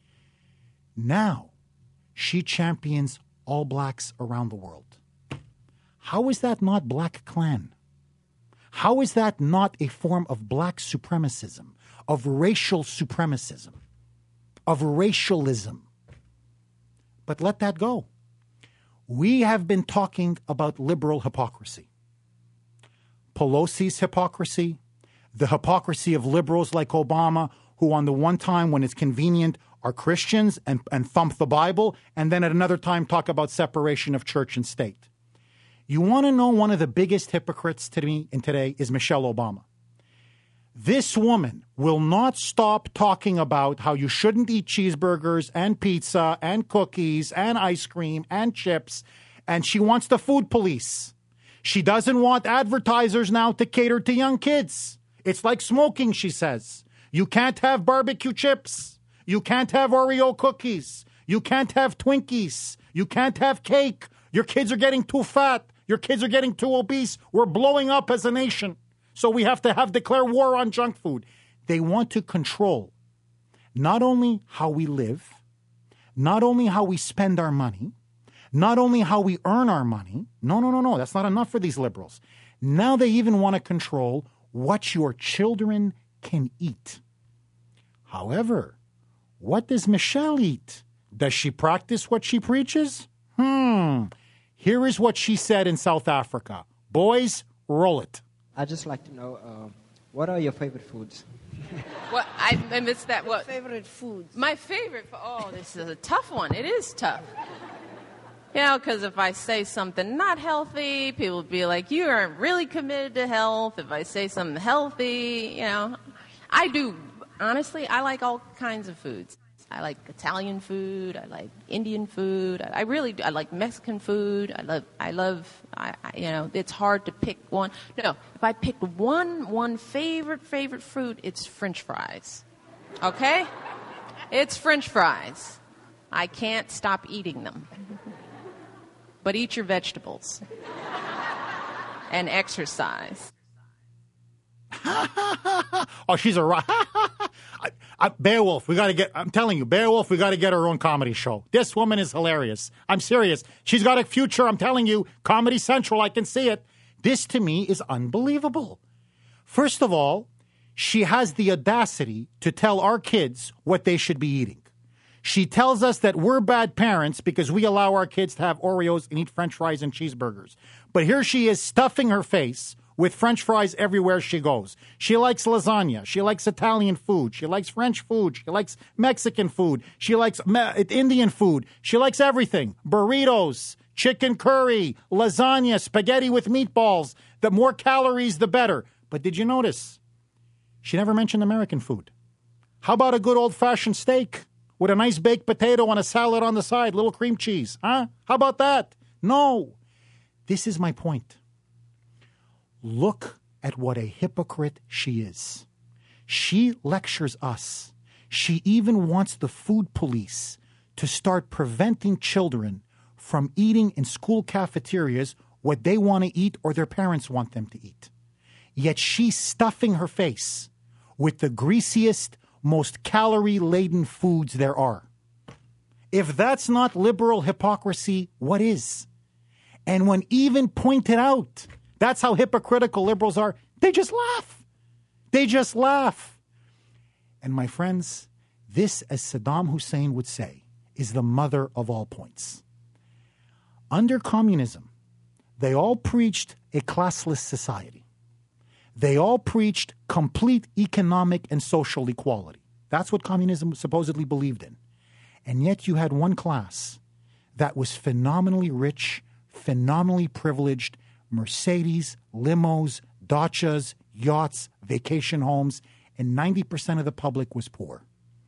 Now, she champions all blacks around the world. How is that not Black Klan? How is that not a form of black supremacism, of racial supremacism, of racialism? But let that go. We have been talking about liberal hypocrisy. Pelosi's hypocrisy, the hypocrisy of liberals like Obama, who on the one time when it's convenient are Christians and, and thump the Bible, and then at another time talk about separation of church and state. You want to know one of the biggest hypocrites to me in today is Michelle Obama. This woman will not stop talking about how you shouldn't eat cheeseburgers and pizza and cookies and ice cream and chips, and she wants the food police. She doesn't want advertisers now to cater to young kids. It's like smoking, she says. You can't have barbecue chips. You can't have Oreo cookies. You can't have Twinkies. You can't have cake. Your kids are getting too fat. Your kids are getting too obese. We're blowing up as a nation. So we have to have declare war on junk food. They want to control not only how we live, not only how we spend our money, not only how we earn our money. No, no, no, no. That's not enough for these liberals. Now they even want to control what your children can eat. However, what does Michelle eat? Does she practice what she preaches? Hmm. Here is what she said in South Africa. Boys, roll it. I'd just like to know, uh, what are your favorite foods? What I, I missed that. What favorite foods? My favorite for oh, this is a tough one. It is tough. You know, because if I say something not healthy, people will be like, "You aren't really committed to health." If I say something healthy, you know, I do. honestly, I like all kinds of foods. I like Italian food. I like Indian food. I, I really do. I like Mexican food. I love, I love, I, I, you know, it's hard to pick one. No, if I picked one, one favorite, favorite food, it's French fries. Okay? It's French fries. I can't stop eating them. But eat your vegetables. And exercise. Oh, she's a rock. I, I, Beowulf, we got to get, I'm telling you, Beowulf, we got to get her own comedy show. This woman is hilarious. I'm serious. She's got a future, I'm telling you. Comedy Central, I can see it. This, to me, is unbelievable. First of all, she has the audacity to tell our kids what they should be eating. She tells us that we're bad parents because we allow our kids to have Oreos and eat French fries and cheeseburgers. But here she is stuffing her face with French fries everywhere she goes. She likes lasagna. She likes Italian food. She likes French food. She likes Mexican food. She likes Indian food. She likes everything. Burritos, chicken curry, lasagna, spaghetti with meatballs. The more calories, the better. But did you notice? She never mentioned American food. How about a good old-fashioned steak with a nice baked potato and a salad on the side, little cream cheese? Huh? How about that? No. This is my point. Look at what a hypocrite she is. She lectures us. She even wants the food police to start preventing children from eating in school cafeterias what they want to eat or their parents want them to eat. Yet she's stuffing her face with the greasiest, most calorie-laden foods there are. If that's not liberal hypocrisy, what is? And when even pointed out, that's how hypocritical liberals are, they just laugh. They just laugh. And my friends, this, as Saddam Hussein would say, is the mother of all points. Under communism, they all preached a classless society. They all preached complete economic and social equality. That's what communism supposedly believed in. And yet you had one class that was phenomenally rich, phenomenally privileged, Mercedes, limos, dachas, yachts, vacation homes, and ninety percent of the public was poor.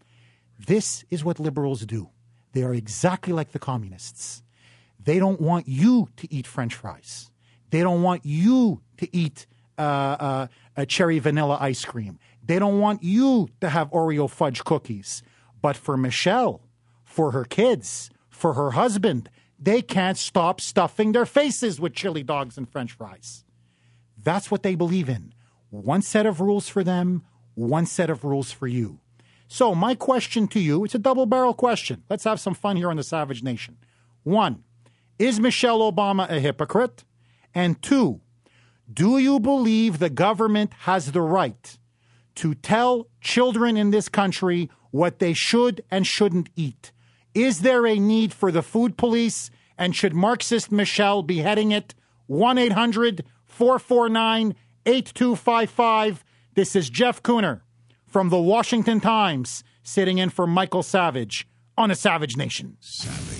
This is what liberals do. They are exactly like the communists. They don't want you to eat French fries. They don't want you to eat uh, uh, a cherry vanilla ice cream. They don't want you to have Oreo fudge cookies. But for Michelle, for her kids, for her husband, they can't stop stuffing their faces with chili dogs and French fries. That's what they believe in. One set of rules for them, one set of rules for you. So my question to you, it's a double-barrel question. Let's have some fun here on the Savage Nation. One, is Michelle Obama a hypocrite? And two, do you believe the government has the right to tell children in this country what they should and shouldn't eat? Is there a need for the food police, and should Marxist Michelle be heading it? one eight hundred four four nine eight two five five. This is Jeff Kuhner from the Washington Times, sitting in for Michael Savage on a Savage Nation. Savage.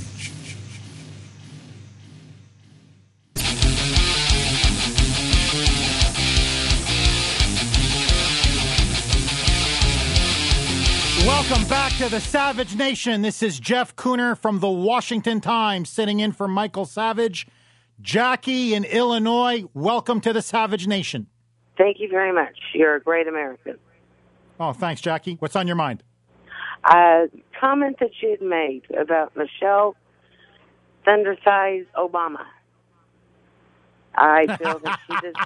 Welcome back to the Savage Nation. This is Jeff Kuhner from the Washington Times, sitting in for Michael Savage. Jackie in Illinois, welcome to the Savage Nation. Thank you very much. You're a great American. Oh, thanks, Jackie. What's on your mind? A comment that you had made about Michelle Thunder Thighs Obama. I feel that she does.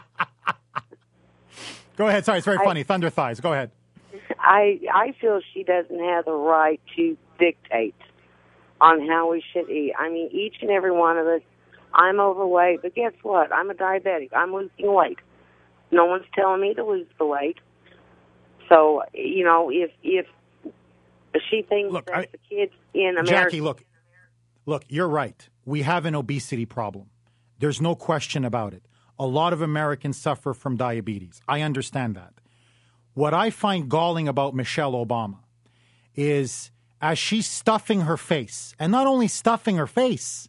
Go ahead. Sorry, it's very I, funny. Thunder Thighs. Go ahead. I I feel she doesn't have the right to dictate on how we should eat. I mean, each and every one of us, I'm overweight, but guess what? I'm a diabetic. I'm losing weight. No one's telling me to lose the weight. So, you know, if if she thinks look, that I, the kids in America... Jackie, look, look, you're right. We have an obesity problem. There's no question about it. A lot of Americans suffer from diabetes. I understand that. What I find galling about Michelle Obama is as she's stuffing her face, and not only stuffing her face,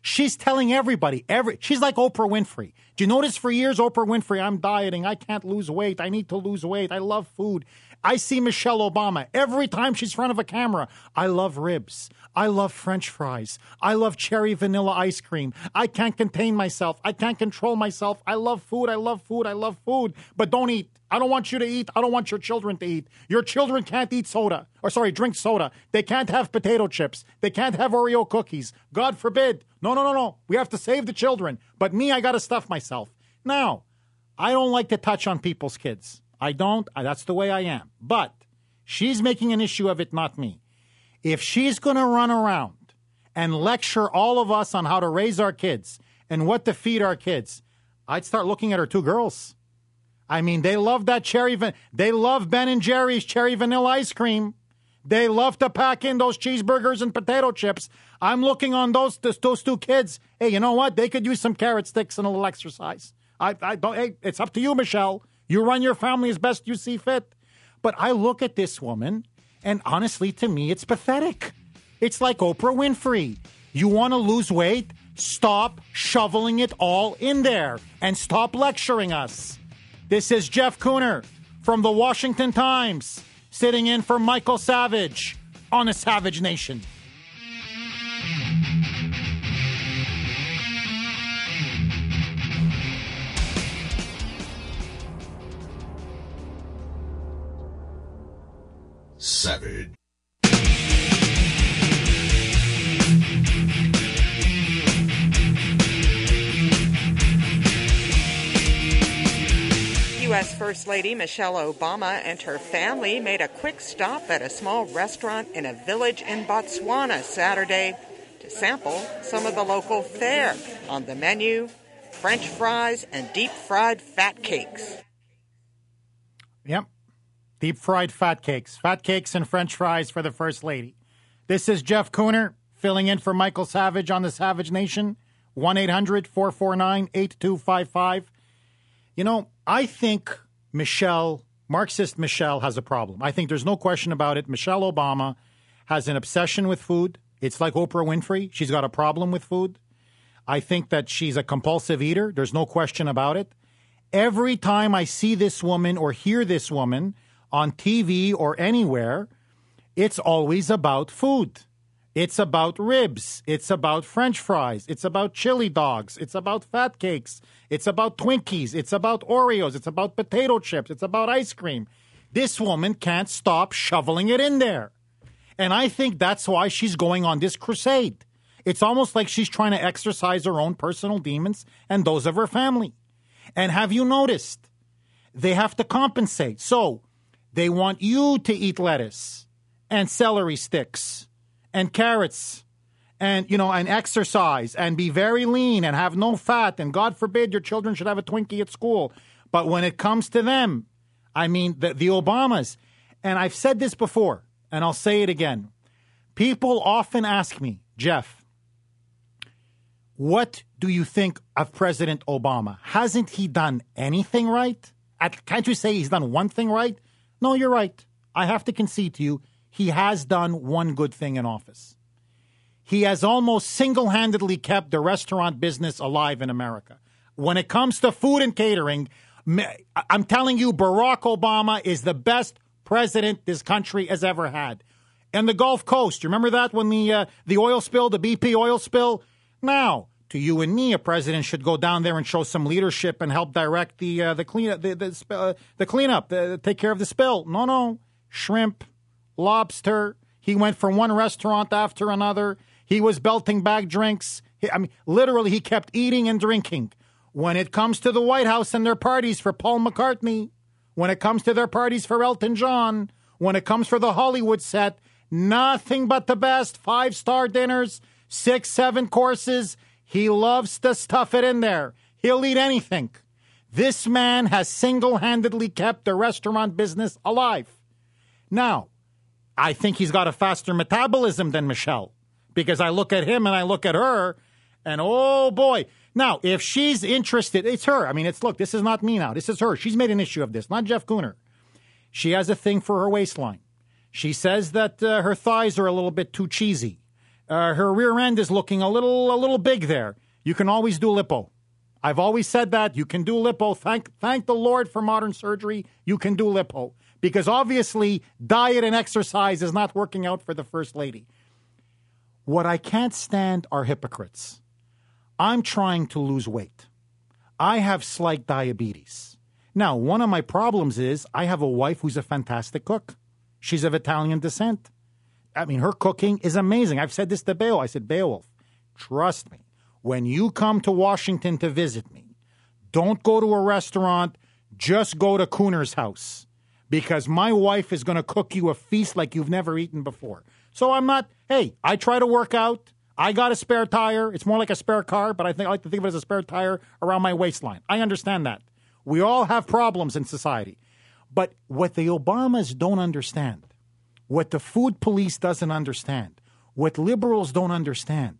She's telling everybody, every she's like Oprah Winfrey. Do you notice for years, Oprah Winfrey, I'm dieting, I can't lose weight, I need to lose weight, I love food. I see Michelle Obama every time she's in front of a camera. I love ribs. I love French fries. I love cherry vanilla ice cream. I can't contain myself. I can't control myself. I love food. I love food. I love food. But don't eat. I don't want you to eat. I don't want your children to eat. Your children can't eat soda. Or sorry, drink soda. They can't have potato chips. They can't have Oreo cookies. God forbid. No, no, no, no. We have to save the children. But me, I got to stuff myself. Now, I don't like to touch on people's kids. I don't. That's the way I am. But she's making an issue of it, not me. If she's going to run around and lecture all of us on how to raise our kids and what to feed our kids, I'd start looking at her two girls. I mean, they love that cherry. Van- they love Ben and Jerry's cherry vanilla ice cream. They love to pack in those cheeseburgers and potato chips. I'm looking on those those two kids. Hey, you know what? They could use some carrot sticks and a little exercise. I, I don't. Hey, it's up to you, Michelle. You run your family as best you see fit. But I look at this woman, and honestly, to me, it's pathetic. It's like Oprah Winfrey. You want to lose weight? Stop shoveling it all in there and stop lecturing us. This is Jeff Cooner from the Washington Times, sitting in for Michael Savage on the Savage Nation. Savage. U S First Lady Michelle Obama and her family made a quick stop at a small restaurant in a village in Botswana Saturday to sample some of the local fare. On the menu, French fries and deep-fried fat cakes. Yep. Deep-fried fat cakes. Fat cakes and French fries for the First Lady. This is Jeff Cooner, filling in for Michael Savage on the Savage Nation. one eight hundred four four nine eight two five five. You know, I think Michelle, Marxist Michelle, has a problem. I think there's no question about it. Michelle Obama has an obsession with food. It's like Oprah Winfrey. She's got a problem with food. I think that she's a compulsive eater. There's no question about it. Every time I see this woman or hear this woman on T V or anywhere, it's always about food. It's about ribs. It's about French fries. It's about chili dogs. It's about fat cakes. It's about Twinkies. It's about Oreos. It's about potato chips. It's about ice cream. This woman can't stop shoveling it in there. And I think that's why she's going on this crusade. It's almost like she's trying to exercise her own personal demons and those of her family. And have you noticed? They have to compensate. So they want you to eat lettuce and celery sticks and carrots and, you know, and exercise and be very lean and have no fat. And God forbid your children should have a Twinkie at school. But when it comes to them, I mean, the, the Obamas, and I've said this before, and I'll say it again. People often ask me, Jeff, what do you think of President Obama? Hasn't he done anything right? Can't you say he's done one thing right? No, you're right. I have to concede to you. He has done one good thing in office. He has almost single-handedly kept the restaurant business alive in America. When it comes to food and catering, I'm telling you, Barack Obama is the best president this country has ever had. And the Gulf Coast, you remember that when the uh, the oil spill, the B P oil spill? Now, to you and me, a president should go down there and show some leadership and help direct the uh, the cleanup, the the, uh, the cleanup, the, take care of the spill. No, no, shrimp, lobster. He went from one restaurant after another. He was belting back drinks. He, I mean, literally, he kept eating and drinking. When it comes to the White House and their parties for Paul McCartney, when it comes to their parties for Elton John, when it comes for the Hollywood set, nothing but the best. Five-star dinners, six, seven courses. He loves to stuff it in there. He'll eat anything. This man has single-handedly kept the restaurant business alive. Now, I think he's got a faster metabolism than Michelle, because I look at him and I look at her, and oh boy. Now, if she's interested, it's her. I mean, it's, look, this is not me now. This is her. She's made an issue of this, not Jeff Cooner. She has a thing for her waistline. She says that uh, her thighs are a little bit too cheesy. Uh, her rear end is looking a little a little big there. You can always do lipo. I've always said that. You can do lipo. Thank thank the Lord for modern surgery. You can do lipo. Because obviously, diet and exercise is not working out for the First Lady. What I can't stand are hypocrites. I'm trying to lose weight. I have slight diabetes. Now, one of my problems is I have a wife who's a fantastic cook. She's of Italian descent. I mean, her cooking is amazing. I've said this to Beowulf. I said, Beowulf, trust me. When you come to Washington to visit me, don't go to a restaurant. Just go to Cooner's house. Because my wife is going to cook you a feast like you've never eaten before. So I'm not, hey, I try to work out. I got a spare tire. It's more like a spare car, but I think I like to think of it as a spare tire around my waistline. I understand that. We all have problems in society. But what the Obamas don't understand, what the food police doesn't understand, what liberals don't understand,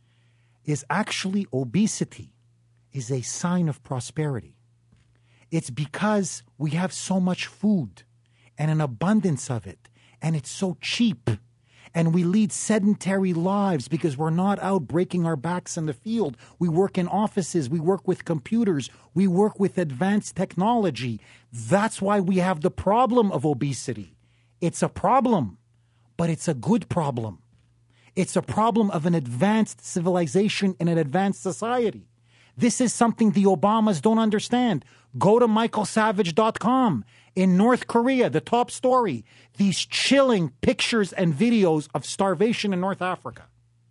is actually obesity is a sign of prosperity. It's because we have so much food and an abundance of it, and it's so cheap. And we lead sedentary lives because we're not out breaking our backs in the field. We work in offices. We work with computers. We work with advanced technology. That's why we have the problem of obesity. It's a problem, but it's a good problem. It's a problem of an advanced civilization and an advanced society. This is something the Obamas don't understand. Go to michael savage dot com. In North Korea, the top story, these chilling pictures and videos of starvation in North Africa.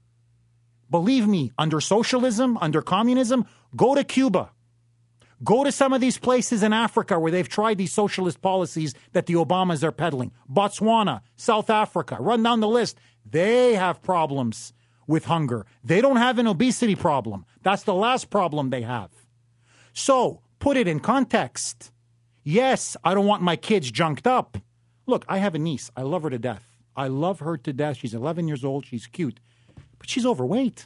Believe me, under socialism, under communism, go to Cuba. Go to some of these places in Africa where they've tried these socialist policies that the Obamas are peddling. Botswana, South Africa, run down the list. They have problems with hunger. They don't have an obesity problem. That's the last problem they have. So, put it in context. Yes, I don't want my kids junked up. Look, I have a niece. I love her to death. I love her to death. She's eleven years old. She's cute. But she's overweight.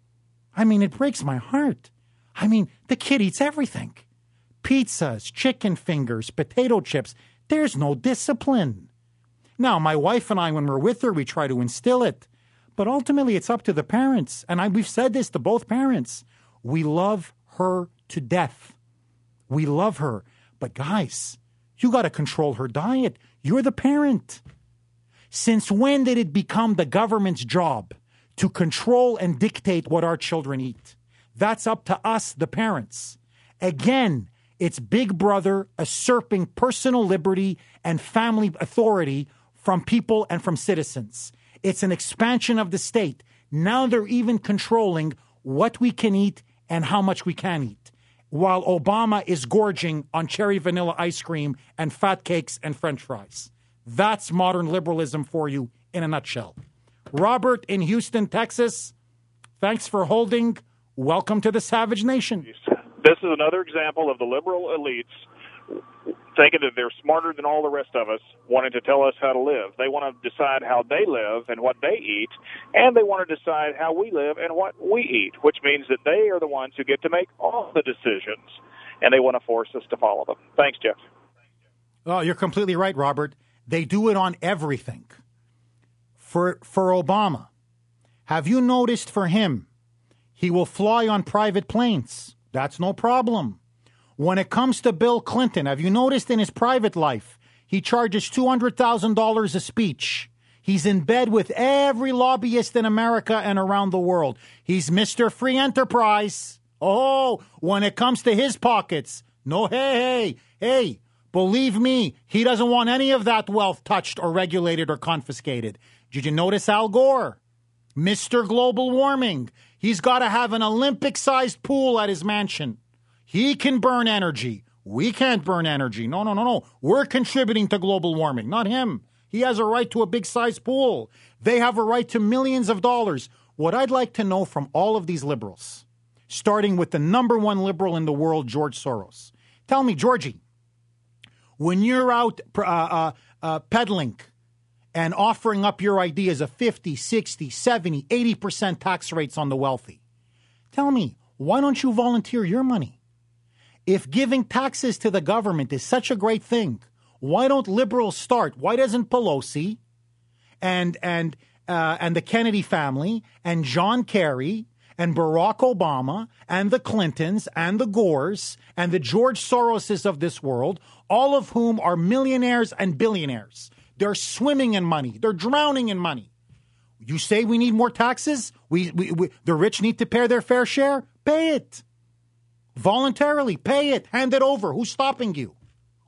I mean, it breaks my heart. I mean, the kid eats everything. Pizzas, chicken fingers, potato chips. There's no discipline. Now, my wife and I, when we're with her, we try to instill it. But ultimately, it's up to the parents. And I, we've said this to both parents. We love her to death. We love her. But guys, you got to control her diet. You're the parent. Since when did it become the government's job to control and dictate what our children eat? That's up to us, the parents. Again, it's Big Brother usurping personal liberty and family authority from people and from citizens. It's an expansion of the state. Now they're even controlling what we can eat and how much we can eat, while Obama is gorging on cherry vanilla ice cream and fat cakes and French fries. That's modern liberalism for you in a nutshell. Robert in Houston, Texas, thanks for holding. Welcome to the Savage Nation. This is another example of the liberal elites thinking that they're smarter than all the rest of us, wanting to tell us how to live. They want to decide how they live and what they eat, and they want to decide how we live and what we eat, which means that they are the ones who get to make all the decisions, and they want to force us to follow them. Thanks, Jeff. Oh, you're completely right, Robert. They do it on everything. For, for Obama, have you noticed for him, he will fly on private planes. That's no problem. When it comes to Bill Clinton, have you noticed in his private life, he charges two hundred thousand dollars a speech. He's in bed with every lobbyist in America and around the world. He's Mister Free Enterprise. Oh, when it comes to his pockets, no, hey, hey, hey, believe me, he doesn't want any of that wealth touched or regulated or confiscated. Did you notice Al Gore? Mister Global Warming. He's got to have an Olympic-sized pool at his mansion. He can burn energy. We can't burn energy. No, no, no, no. We're contributing to global warming, not him. He has a right to a big-sized pool. They have a right to millions of dollars. What I'd like to know from all of these liberals, starting with the number one liberal in the world, George Soros. Tell me, Georgie, when you're out uh, uh, uh, peddling and offering up your ideas of fifty, sixty, seventy, eighty percent tax rates on the wealthy, tell me, why don't you volunteer your money? If giving taxes to the government is such a great thing, why don't liberals start? Why doesn't Pelosi and and uh, and the Kennedy family and John Kerry and Barack Obama and the Clintons and the Gores and the George Soroses of this world, all of whom are millionaires and billionaires. They're swimming in money. They're drowning in money. You say we need more taxes? We, we, we the rich need to pay their fair share? Pay it. Voluntarily, pay it. Hand it over. Who's stopping you?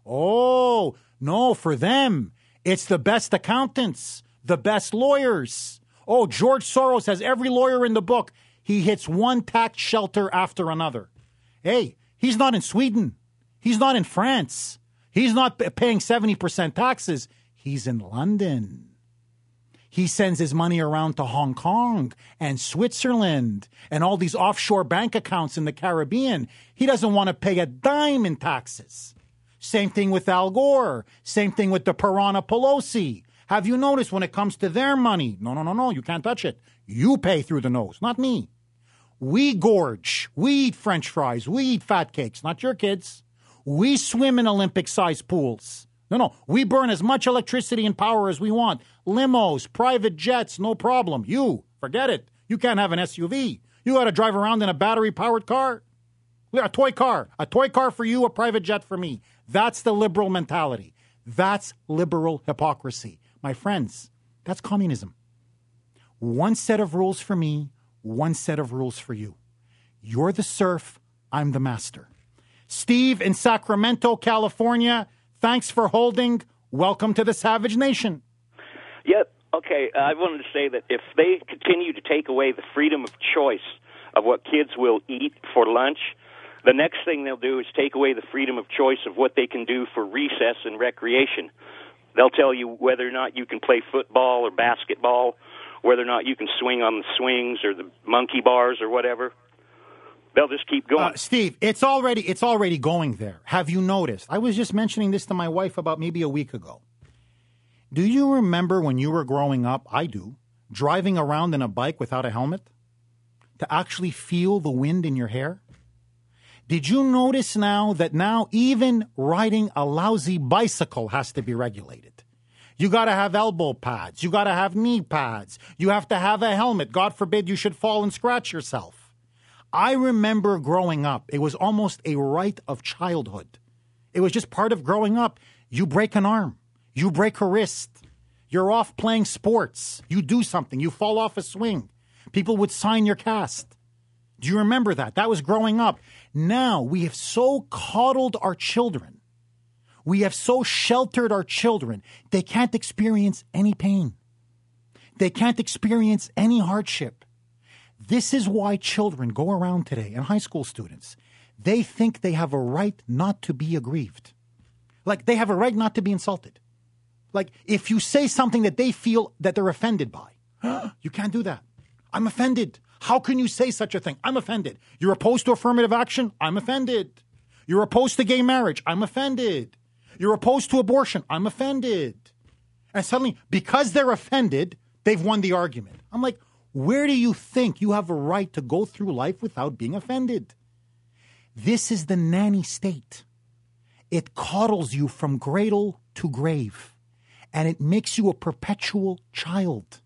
Oh, no, for them, it's the best accountants, the best lawyers. Oh, George Soros has every lawyer in the book. He hits one tax shelter after another. Hey, he's not in Sweden. He's not in France. He's not paying seventy percent taxes. He's in London. He sends his money around to Hong Kong and Switzerland and all these offshore bank accounts in the Caribbean. He doesn't want to pay a dime in taxes. Same thing with Al Gore. Same thing with the Piranha Pelosi. Have you noticed when it comes to their money? No, no, no, no. You can't touch it. You pay through the nose, not me. We gorge. We eat French fries. We eat fat cakes, not your kids. We swim in Olympic-sized pools. No, no. We burn as much electricity and power as we want. Limos, private jets, no problem. You, forget it. You can't have an S U V. You got to drive around in a battery-powered car. A toy car. A toy car for you, a private jet for me. That's the liberal mentality. That's liberal hypocrisy. My friends, that's communism. One set of rules for me, one set of rules for you. You're the serf, I'm the master. Steve in Sacramento, California, thanks for holding. Welcome to the Savage Nation. Yep. Okay, I wanted to say that if they continue to take away the freedom of choice of what kids will eat for lunch, the next thing they'll do is take away the freedom of choice of what they can do for recess and recreation. They'll tell you whether or not you can play football or basketball, whether or not you can swing on the swings or the monkey bars or whatever. They'll just keep going. Uh, Steve, it's already it's already going there. Have you noticed? I was just mentioning this to my wife about maybe a week ago. Do you remember when you were growing up, I do, driving around in a bike without a helmet? To actually feel the wind in your hair? Did you notice now that now even riding a lousy bicycle has to be regulated? You got to have elbow pads. You got to have knee pads. You have to have a helmet. God forbid you should fall and scratch yourself. I remember growing up, it was almost a rite of childhood. It was just part of growing up. You break an arm. You break a wrist. You're off playing sports. You do something. You fall off a swing. People would sign your cast. Do you remember that? That was growing up. Now we have so coddled our children. We have so sheltered our children. They can't experience any pain. They can't experience any hardship. This is why children go around today, and high school students, they think they have a right not to be aggrieved. Like they have a right not to be insulted. Like if you say something that they feel that they're offended by, you can't do that. I'm offended. How can you say such a thing? I'm offended. You're opposed to affirmative action? I'm offended. You're opposed to gay marriage? I'm offended. You're opposed to abortion? I'm offended. And suddenly, because they're offended, they've won the argument. I'm like, where do you think you have a right to go through life without being offended? This is the nanny state. It coddles you from cradle to grave, and it makes you a perpetual child.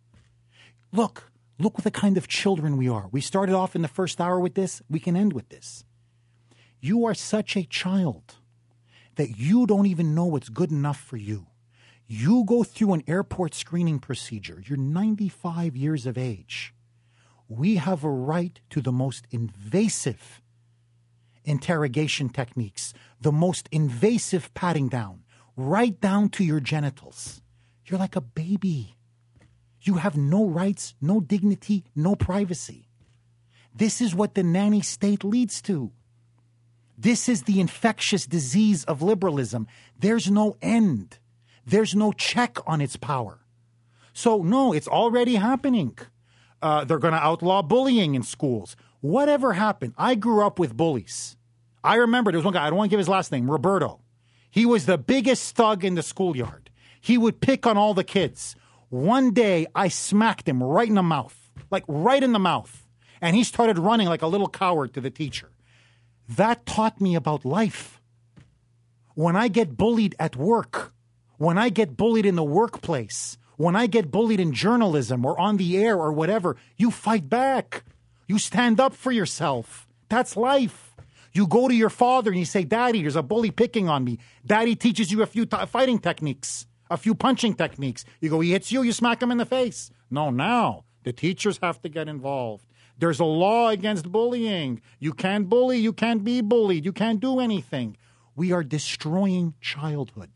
Look, look what the kind of children we are. We started off in the first hour with this. We can end with this. You are such a child that you don't even know what's good enough for you. You go through an airport screening procedure. You're ninety-five years of age. We have a right to the most invasive interrogation techniques, the most invasive patting down, right down to your genitals. You're like a baby. You have no rights, no dignity, no privacy. This is what the nanny state leads to. This is the infectious disease of liberalism. There's no end. There's no check on its power. So, no, it's already happening. Uh, they're going to outlaw bullying in schools. Whatever happened, I grew up with bullies. I remember there was one guy, I don't want to give his last name, Roberto. He was the biggest thug in the schoolyard. He would pick on all the kids. One day, I smacked him right in the mouth, like right in the mouth. And he started running like a little coward to the teacher. That taught me about life. When I get bullied at work, when I get bullied in the workplace, When I get bullied in journalism or on the air or whatever, you fight back. You stand up for yourself. That's life. You go to your father and you say, Daddy, there's a bully picking on me. Daddy teaches you a few t- fighting techniques, a few punching techniques. You go, he hits you, you smack him in the face. No, now the teachers have to get involved. There's a law against bullying. You can't bully. You can't be bullied. You can't do anything. We are destroying childhood.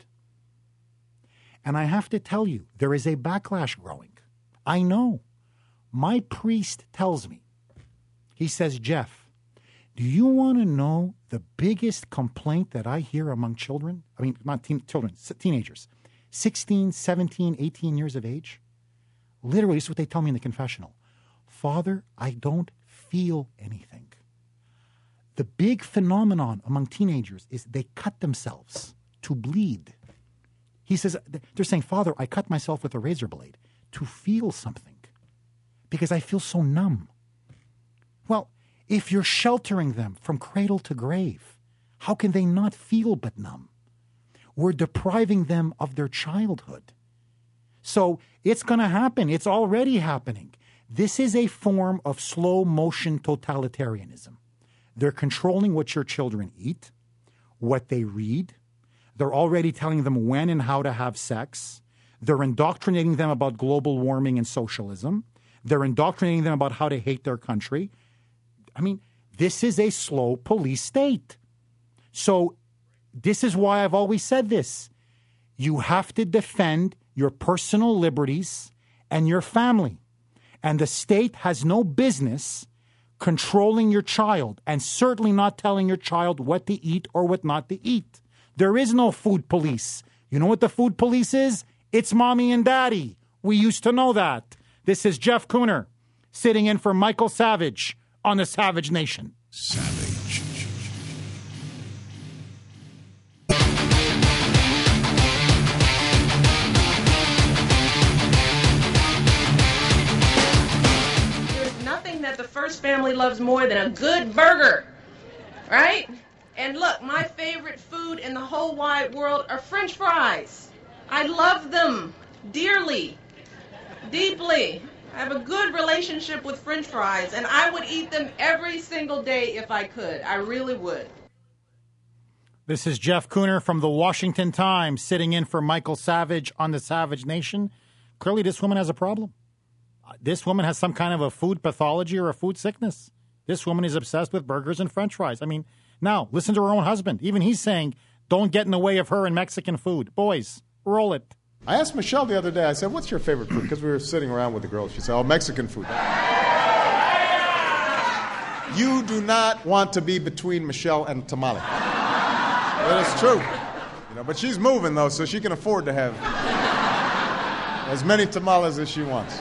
And I have to tell you, there is a backlash growing. I know. My priest tells me, he says, Jeff, do you want to know the biggest complaint that I hear among children? I mean, not teen, children, teenagers, sixteen, seventeen, eighteen years of age. Literally, this is what they tell me in the confessional. Father, I don't feel anything. The big phenomenon among teenagers is they cut themselves to bleed. He says, they're saying, Father, I cut myself with a razor blade to feel something because I feel so numb. Well, if you're sheltering them from cradle to grave, how can they not feel but numb? We're depriving them of their childhood. So it's going to happen. It's already happening. This is a form of slow motion totalitarianism. They're controlling what your children eat, what they read. They're already telling them when and how to have sex. They're indoctrinating them about global warming and socialism. They're indoctrinating them about how to hate their country. I mean, this is a slow police state. So this is why I've always said this. You have to defend your personal liberties and your family. And the state has no business controlling your child and certainly not telling your child what to eat or what not to eat. There is no food police. You know what the food police is? It's mommy and daddy. We used to know that. This is Jeff Kuhner sitting in for Michael Savage on the Savage Nation. Savage. There's nothing that the first family loves more than a good burger, right? And look, my favorite food in the whole wide world are French fries. I love them dearly, deeply. I have a good relationship with French fries, and I would eat them every single day if I could. I really would. This is Jeff Kuhner from the Washington Times sitting in for Michael Savage on the Savage Nation. Clearly, this woman has a problem. This woman has some kind of a food pathology or a food sickness. This woman is obsessed with burgers and French fries. I mean, now, listen to her own husband. Even he's saying, don't get in the way of her and Mexican food. Boys, roll it. I asked Michelle the other day, I said, what's your favorite food? Because we were sitting around with the girls. She said, oh, Mexican food. You do not want to be between Michelle and tamale. That is true. You know, but she's moving, though, so she can afford to have as many tamales as she wants.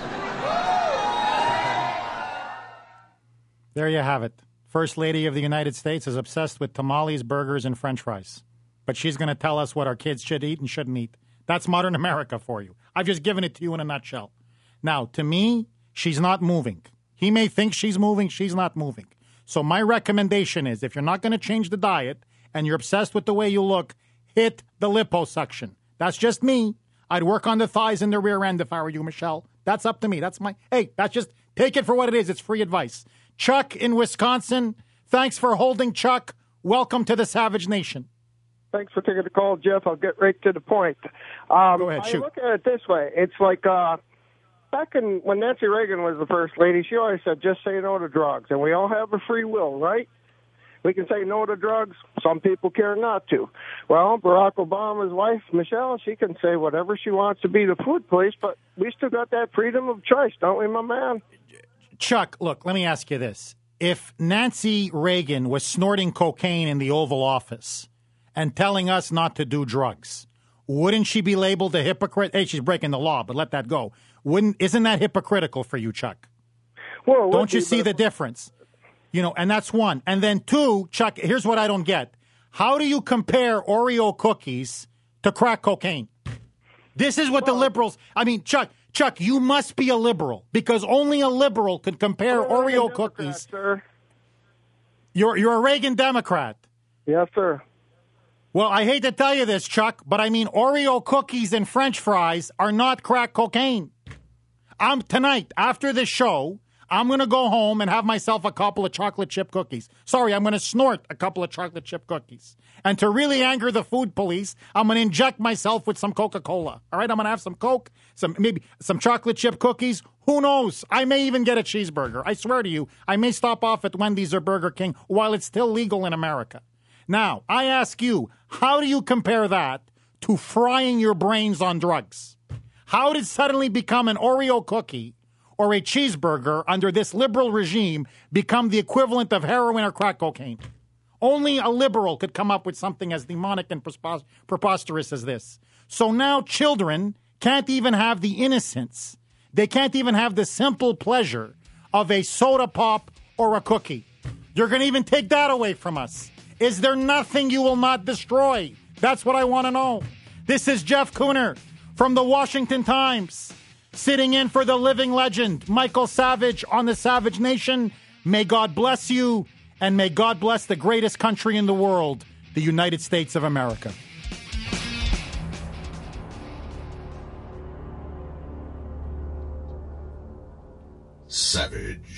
There you have it. First Lady of the United States is obsessed with tamales, burgers, and French fries. But she's going to tell us what our kids should eat and shouldn't eat. That's modern America for you. I've just given it to you in a nutshell. Now, to me, she's not moving. He may think she's moving. She's not moving. So my recommendation is, if you're not going to change the diet and you're obsessed with the way you look, hit the liposuction. That's just me. I'd work on the thighs and the rear end if I were you, Michelle. That's up to me. That's my, hey, that's just, take it for what it is. It's free advice. Chuck in Wisconsin, thanks for holding, Chuck. Welcome to the Savage Nation. Thanks for taking the call, Jeff. I'll get right to the point. Um, Go ahead, shoot. I look at it this way. It's like uh, back in when Nancy Reagan was the first lady, she always said, just say no to drugs. And we all have a free will, right? We can say no to drugs. Some people care not to. Well, Barack Obama's wife, Michelle, she can say whatever she wants to be the food police, but we still got that freedom of choice, don't we, my man? Chuck, look, let me ask you this. If Nancy Reagan was snorting cocaine in the Oval Office and telling us not to do drugs, wouldn't she be labeled a hypocrite? Hey, she's breaking the law, but let that go. Wouldn't isn't that hypocritical for you, Chuck? Well, don't you be, see but... the difference? You know, and that's one. And then two, Chuck, here's what I don't get. How do you compare Oreo cookies to crack cocaine? This is what well, the liberals, I mean, Chuck, Chuck, you must be a liberal because only a liberal could compare I'm Oreo Democrat, cookies. Sir. You're you're a Reagan Democrat. Yes, sir. Well, I hate to tell you this, Chuck, but I mean Oreo cookies and French fries are not crack cocaine. I'm tonight, after this show, I'm going to go home and have myself a couple of chocolate chip cookies. Sorry, I'm going to snort a couple of chocolate chip cookies. And to really anger the food police, I'm going to inject myself with some Coca-Cola. All right, I'm going to have some Coke, some maybe some chocolate chip cookies. Who knows? I may even get a cheeseburger. I swear to you, I may stop off at Wendy's or Burger King while it's still legal in America. Now, I ask you, how do you compare that to frying your brains on drugs? How did suddenly become an Oreo cookie or a cheeseburger under this liberal regime become the equivalent of heroin or crack cocaine? Only a liberal could come up with something as demonic and preposterous as this. So now children can't even have the innocence. They can't even have the simple pleasure of a soda pop or a cookie. You're going to even take that away from us. Is there nothing you will not destroy? That's what I want to know. This is Jeff Cooner from the Washington Times, sitting in for the living legend, Michael Savage, on the Savage Nation. May God bless you, and may God bless the greatest country in the world, the United States of America. Savage.